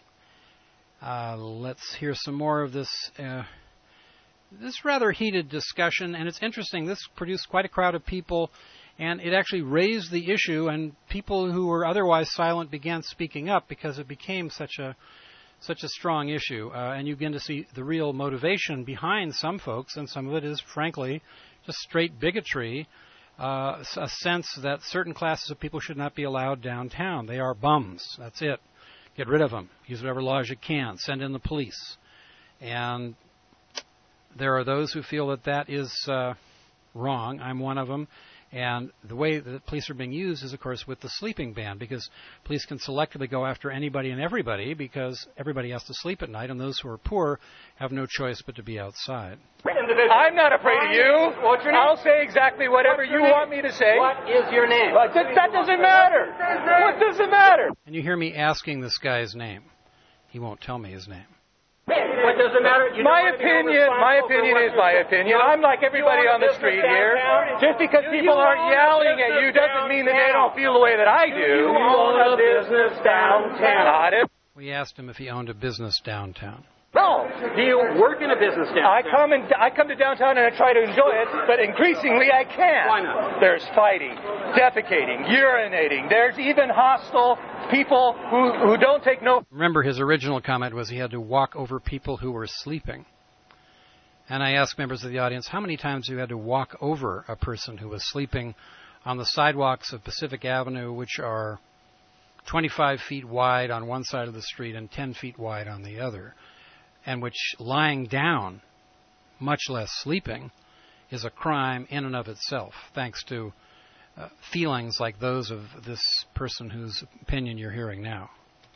Let's hear some more of this rather heated discussion, and it's interesting. This produced quite a crowd of people, and it actually raised the issue, and people who were otherwise silent began speaking up because it became such a strong issue, and you begin to see the real motivation behind some folks, and some of it is, frankly, just straight bigotry, a sense that certain classes of people should not be allowed downtown. They are bums. That's it. Get rid of them. Use whatever laws you can. Send in the police. And there are those who feel that that is wrong. I'm one of them. And the way that police are being used is, of course, with the sleeping ban, because police can selectively go after anybody and everybody because everybody has to sleep at night, and those who are poor have no choice but to be outside. I'm not afraid of you. What's your name? I'll say exactly whatever you want me to say. What is your name? That doesn't matter. What does it matter? And you hear me asking this guy's name. He won't tell me his name. What does it matter? My opinion is my opinion. I'm like everybody on the street here. Just because people aren't yelling at you doesn't mean that they don't feel the way that I do. You own a business downtown. Not it. We asked him if he owned a business downtown. No. Do you work in a business downtown? I come to downtown and I try to enjoy it, but increasingly I can't. Why not? There's fighting, defecating, urinating. There's even hostile people who don't take no... Remember, his original comment was he had to walk over people who were sleeping. And I asked members of the audience, how many times have you had to walk over a person who was sleeping on the sidewalks of Pacific Avenue, which are 25 feet wide on one side of the street and 10 feet wide on the other, and which lying down, much less sleeping, is a crime in and of itself, thanks to feelings like those of this person whose opinion you're hearing now.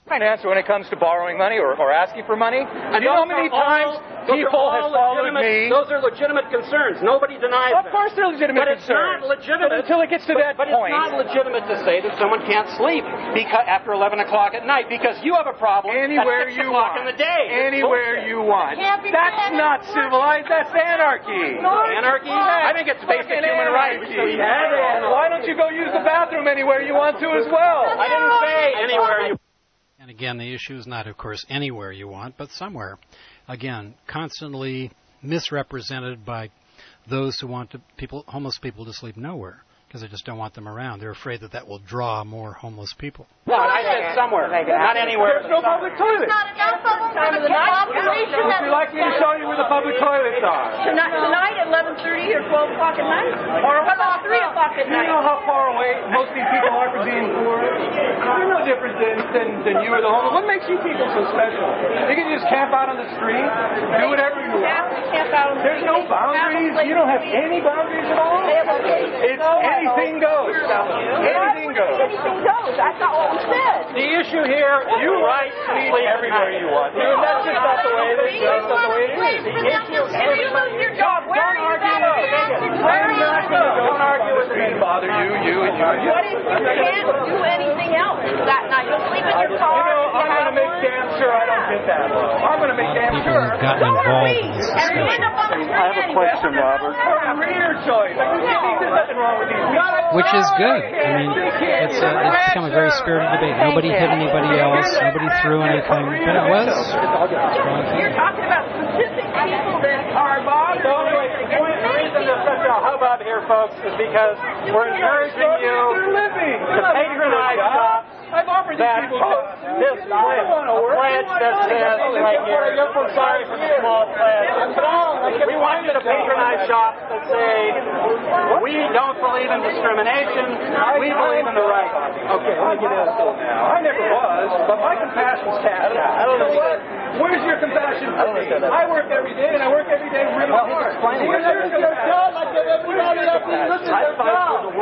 Answer when it comes to borrowing money or asking for money. And you know how many times people have followed me? Those are legitimate concerns. Nobody denies Of course they're legitimate concerns. But it's not legitimate. But until it gets to that point. But it's not legitimate to say that someone can't sleep after 11 o'clock at night because you have a problem anywhere at 6 you o'clock want. in the day. Anywhere you want. That's not civilized. That's anarchy. Anarchy? I think it's basic human rights. Why don't you go use the bathroom anywhere you want to as well? I didn't say anywhere you want. And again, the issue is not, of course, anywhere you want, but somewhere. Again, constantly misrepresented by those who want homeless people to sleep nowhere because they just don't want them around. They're afraid that will draw more homeless people. No, I said somewhere, not anywhere. There's no public toilets. Not enough time of the night. Would you like me to show you where the public toilets are? Tonight at 11:30 or 12 o'clock at night? Or what about 3 o'clock at night? Do you know how far away most of these people are from being poor? They're no different than you or the homeless. What makes you people so special? You can just camp out on the street, do whatever you want. There's no boundaries. You don't have any boundaries at all. It's anything goes. Anything goes. Anything goes. That's not what we said. The issue here, you sleep everywhere you want. Dude, that's just not the way it is. That's not the way it is. If you lose your job, where are you going to be? Where are you going to go? Don't argue with me. Bother you. What if you can't do anything else that night? You'll sleep in your car. I'm going to make damn sure I don't get that. I'm going to make damn sure. Gotten involved in this And you end up on the I have a question, Robert. Career choice. There's nothing wrong with these people. Which is good. I mean, it's become a very spirited debate. Nobody hit anybody else. Nobody threw anything. But it was. You're talking about specific people that are bothered. The reason there's such a hubbub here, folks, is because we're encouraging you to patronize shops. I've offered these people this pledge that says right here, I'm sorry for the small pledge. We want you to patronize shops that say, we don't believe in discrimination, we believe in the right. Okay, let me get into it now. I never was, but my compassion's tapped. I don't know what. Where's your compassion for me? I work every day, and I work every day really hard. Where's your compassion? I give everybody else to listen to their job.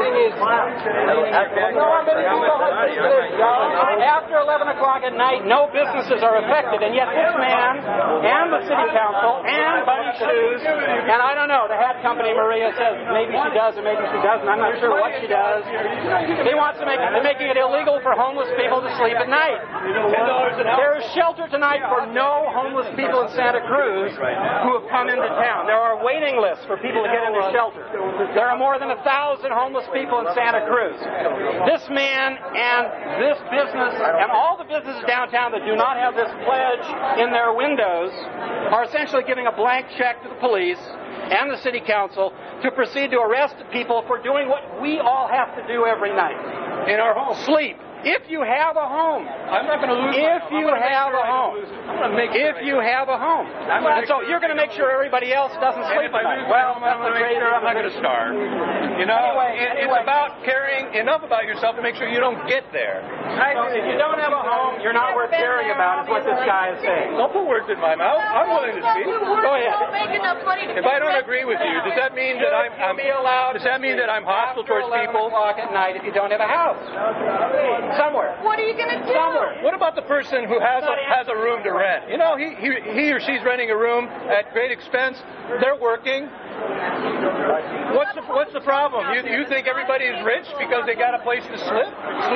After 11 o'clock at night, no businesses are affected, and yet this man and the city council and Bunny Shoes, and I don't know, the hat company, Maria, says maybe she does or maybe she doesn't. I'm not sure what she does. They're making it illegal for homeless people to sleep at night. There is shelter tonight for no homeless people in Santa Cruz who have come into town. There are waiting lists for people to get into shelter. There are more than 1,000 homeless people in Santa Cruz. This man and this business and all the businesses downtown that do not have this pledge in their windows are essentially giving a blank check to the police and the city council to proceed to arrest people for doing what we all have to do every night in our home. Sleep. If you have a home. I'm not going to lose. If you have a home. If you have a home. And so you're going to make sure everybody else doesn't sleep tonight. Well, I'm going to make sure I'm not going to starve. You know, it's about caring enough about yourself to make sure you don't get there. If you don't have a home, you're not worth caring about, is what this guy is saying. Don't put words in my mouth. I'm willing to speak. Go ahead. If I don't agree with you, does that mean that I'm hostile towards people? At night if you don't have a house. Somewhere. What are you going to do? Somewhere. What about the person who has a room to rent? You know, he or she's renting a room at great expense. They're working. What's the problem? You think everybody is rich because they got a place to sleep?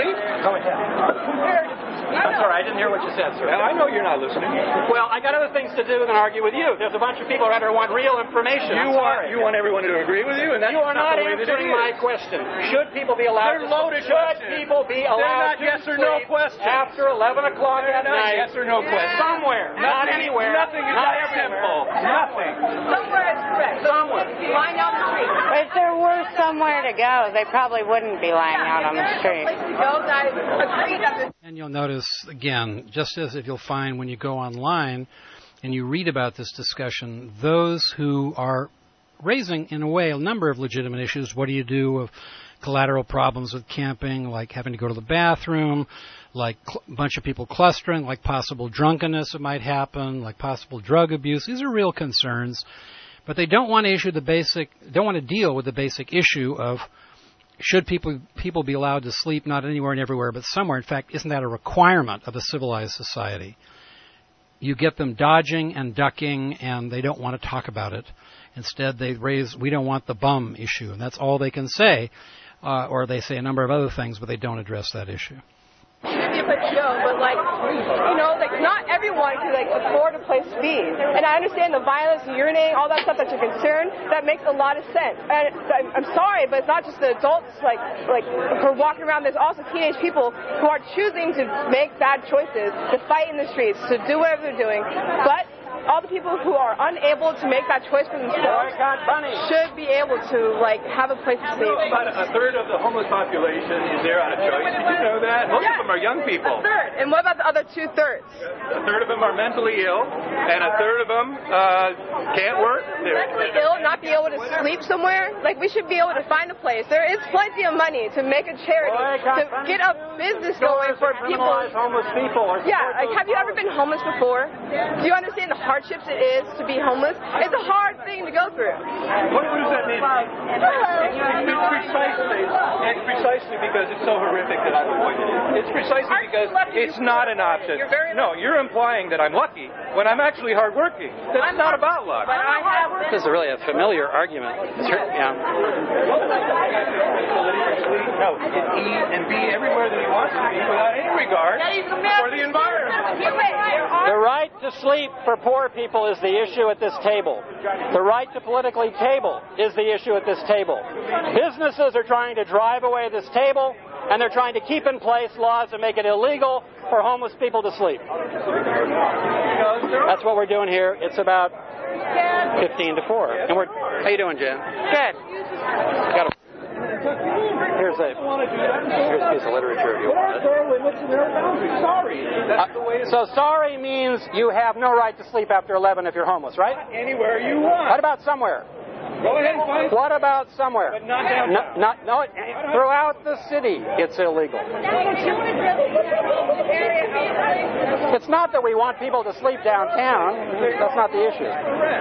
I'm sorry, I didn't hear what you said, sir. I know you're not listening. Well, I got other things to do than argue with you. There's a bunch of people out there who want real information. You want everyone to agree with you, and that's you are not answering my question. Should people be allowed? They're loaded Should people be allowed? They're not yes or no questions. After 11 o'clock at night. Yes or no questions. Somewhere, not anywhere. Nothing is that simple. Nothing. Somewhere is correct. Somewhere. Lying on the street. If there were somewhere to go, they probably wouldn't be lying out on the street. And you'll notice, again, just as if you'll find when you go online and you read about this discussion, those who are raising, in a way, a number of legitimate issues. What do you do with collateral problems with camping, like having to go to the bathroom, like a bunch of people clustering, like possible drunkenness that might happen, like possible drug abuse? These are real concerns. But they don't want to deal with the basic issue of should people be allowed to sleep not anywhere and everywhere, but somewhere? In fact, isn't that a requirement of a civilized society? You get them dodging and ducking, and they don't want to talk about it. Instead, they raise, we don't want the bum issue, and that's all they can say. Or they say a number of other things, but they don't address that issue. But not everyone can afford a place to be. And I understand the violence, the urinating, all that stuff that you're concerned. That makes a lot of sense. And I'm sorry, but it's not just the adults who are walking around. There's also teenage people who are choosing to make bad choices, to fight in the streets, to do whatever they're doing. But all the people who are unable to make that choice for themselves should be able to have a place to sleep. About a third of the homeless population is there on a choice. Did you know that? Most of them are young people. A third. And what about the other 2/3? A third of them are mentally ill, and a third of them can't work. Mentally ill, not be able to sleep somewhere. We should be able to find a place. There is plenty of money to make a charity, to get a business going for people. Homeless people. Yeah. Have you ever been homeless before? Do you understand the hardships it is to be homeless? It's a hard thing to go through. What does that mean? It's precisely because it's so horrific that I've avoided it. It's precisely because it's not an option. No, you're implying that I'm lucky when I'm actually hardworking. That's not about luck. This is really a familiar argument. Yeah. No, he can eat and be everywhere that he wants to be without any regard for the environment. The right to sleep for poor people is the issue at this table. The right to politically table is the issue at this table. Businesses are trying to drive away this table, and they're trying to keep in place laws that make it illegal for homeless people to sleep. That's what we're doing here. It's about 15 to 4. And how you doing, Jen? Good. Here's a piece of literature if you want it. Sorry. So sorry means you have no right to sleep after 11 if you're homeless, right? Anywhere you want. What about somewhere? Go ahead and find. What about somewhere? But not downtown. No, throughout the city, it's illegal. It's not that we want people to sleep downtown. That's not the issue.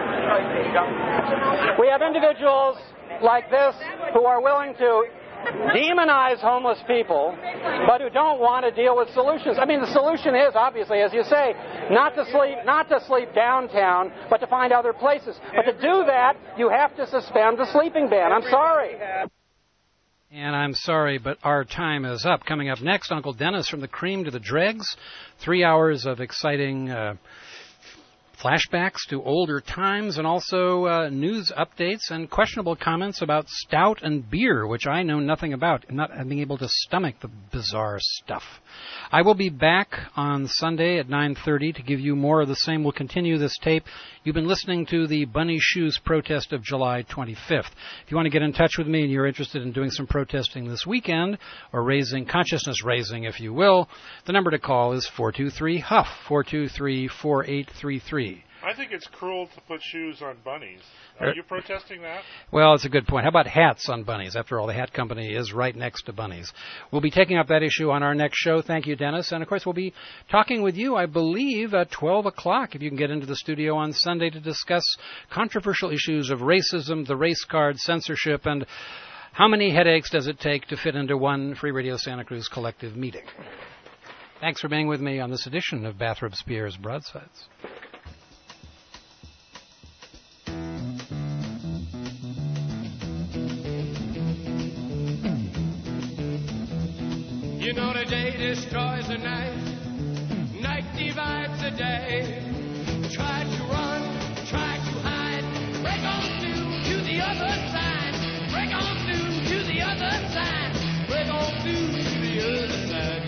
We have individuals like this who are willing to demonize homeless people, but who don't want to deal with solutions. I mean, the solution is, obviously, as you say, not to sleep downtown, but to find other places. But to do that, you have to suspend the sleeping ban. I'm sorry. And I'm sorry, but our time is up. Coming up next, Uncle Dennis from the cream to the dregs. 3 hours of exciting flashbacks to older times, and also news updates and questionable comments about stout and beer, which I know nothing about, not being able to stomach the bizarre stuff. I will be back on Sunday at 9:30 to give you more of the same. We'll continue this tape. You've been listening to the Bunny Shoes protest of July 25th. If you want to get in touch with me and you're interested in doing some protesting this weekend, or consciousness raising, if you will, the number to call is 423-HUFF, 423-4833. I think it's cruel to put shoes on bunnies. Are you protesting that? Well, it's a good point. How about hats on bunnies? After all, the hat company is right next to bunnies. We'll be taking up that issue on our next show. Thank you, Dennis. And, of course, we'll be talking with you, I believe, at 12 o'clock, if you can get into the studio on Sunday to discuss controversial issues of racism, the race card, censorship, and how many headaches does it take to fit into one Free Radio Santa Cruz collective meeting. Thanks for being with me on this edition of Bathrobes Pierre's Broadsides. You know the day destroys the night, night divides the day. Try to run, try to hide, break on through to the other side, break on through to the other side, break on through to the other side,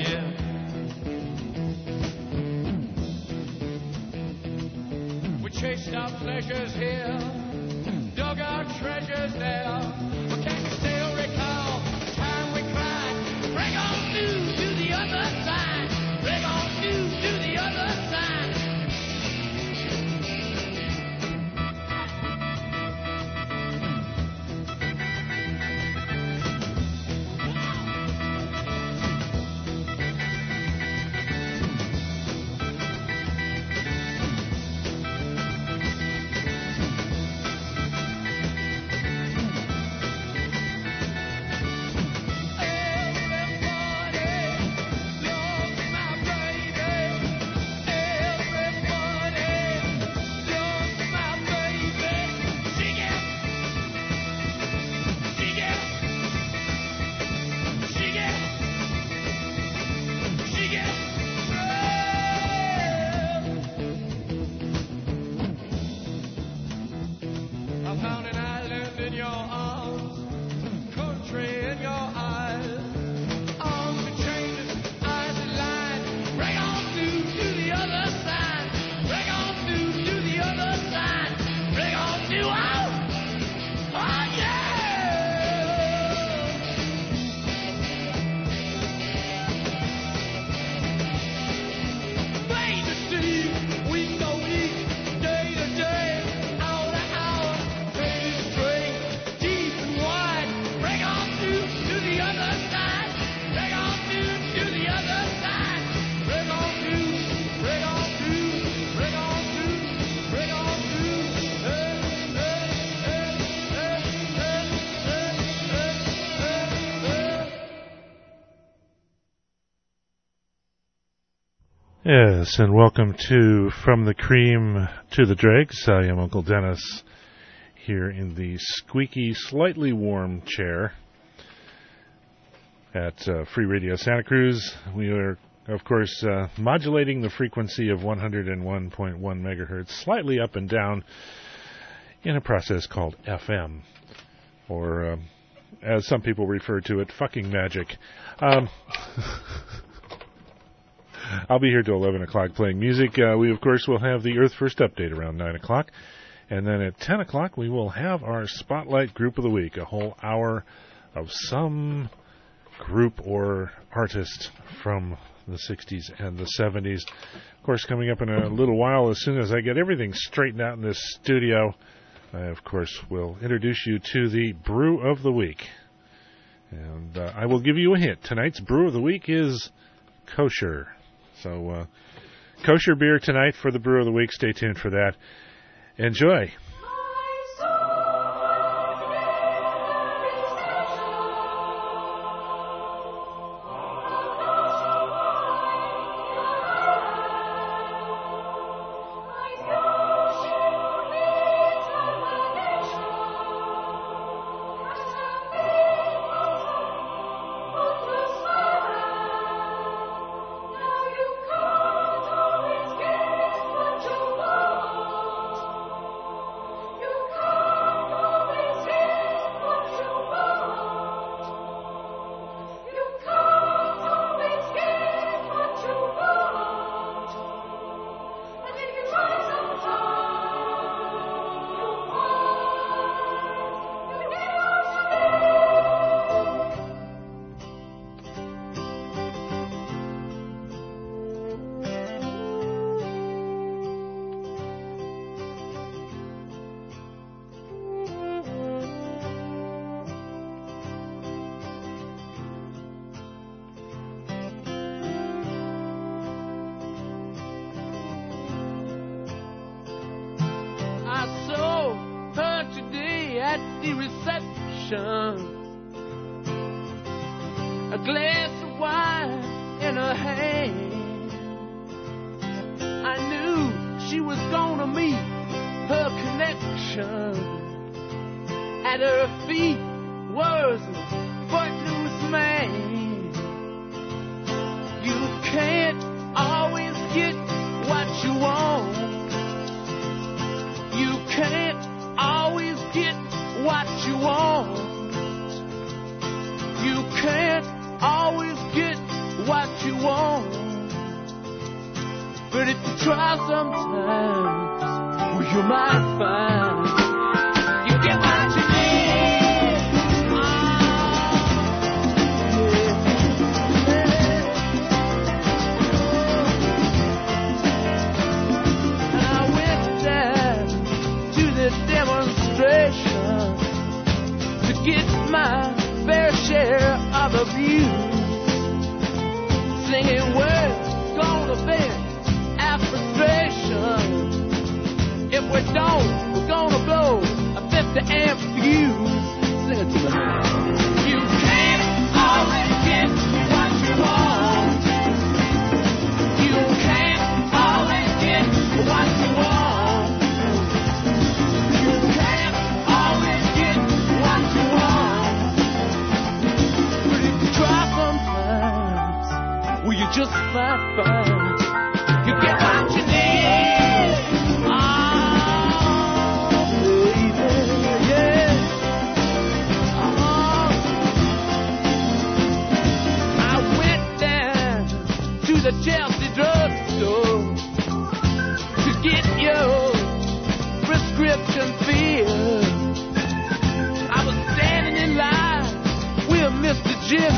yeah. We chased our pleasures here, dug our treasures there, but can you still recall the time we cried? Break on through to the other side. Break on through to the other side. Yes, and welcome to From the Cream to the Dregs. I am Uncle Dennis here in the squeaky, slightly warm chair at Free Radio Santa Cruz. We are, of course, modulating the frequency of 101.1 megahertz, slightly up and down in a process called FM, or as some people refer to it, fucking magic. I'll be here till 11 o'clock playing music. We, of course, will have the Earth First Update around 9 o'clock. And then at 10 o'clock, we will have our Spotlight Group of the Week, a whole hour of some group or artist from the 60s and the 70s. Of course, coming up in a little while, as soon as I get everything straightened out in this studio, I, of course, will introduce you to the Brew of the Week. And I will give you a hint. Tonight's Brew of the Week is kosher. So, kosher beer tonight for the Brew of the Week. Stay tuned for that. Enjoy.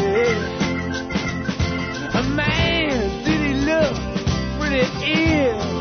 Man, did he look pretty ill?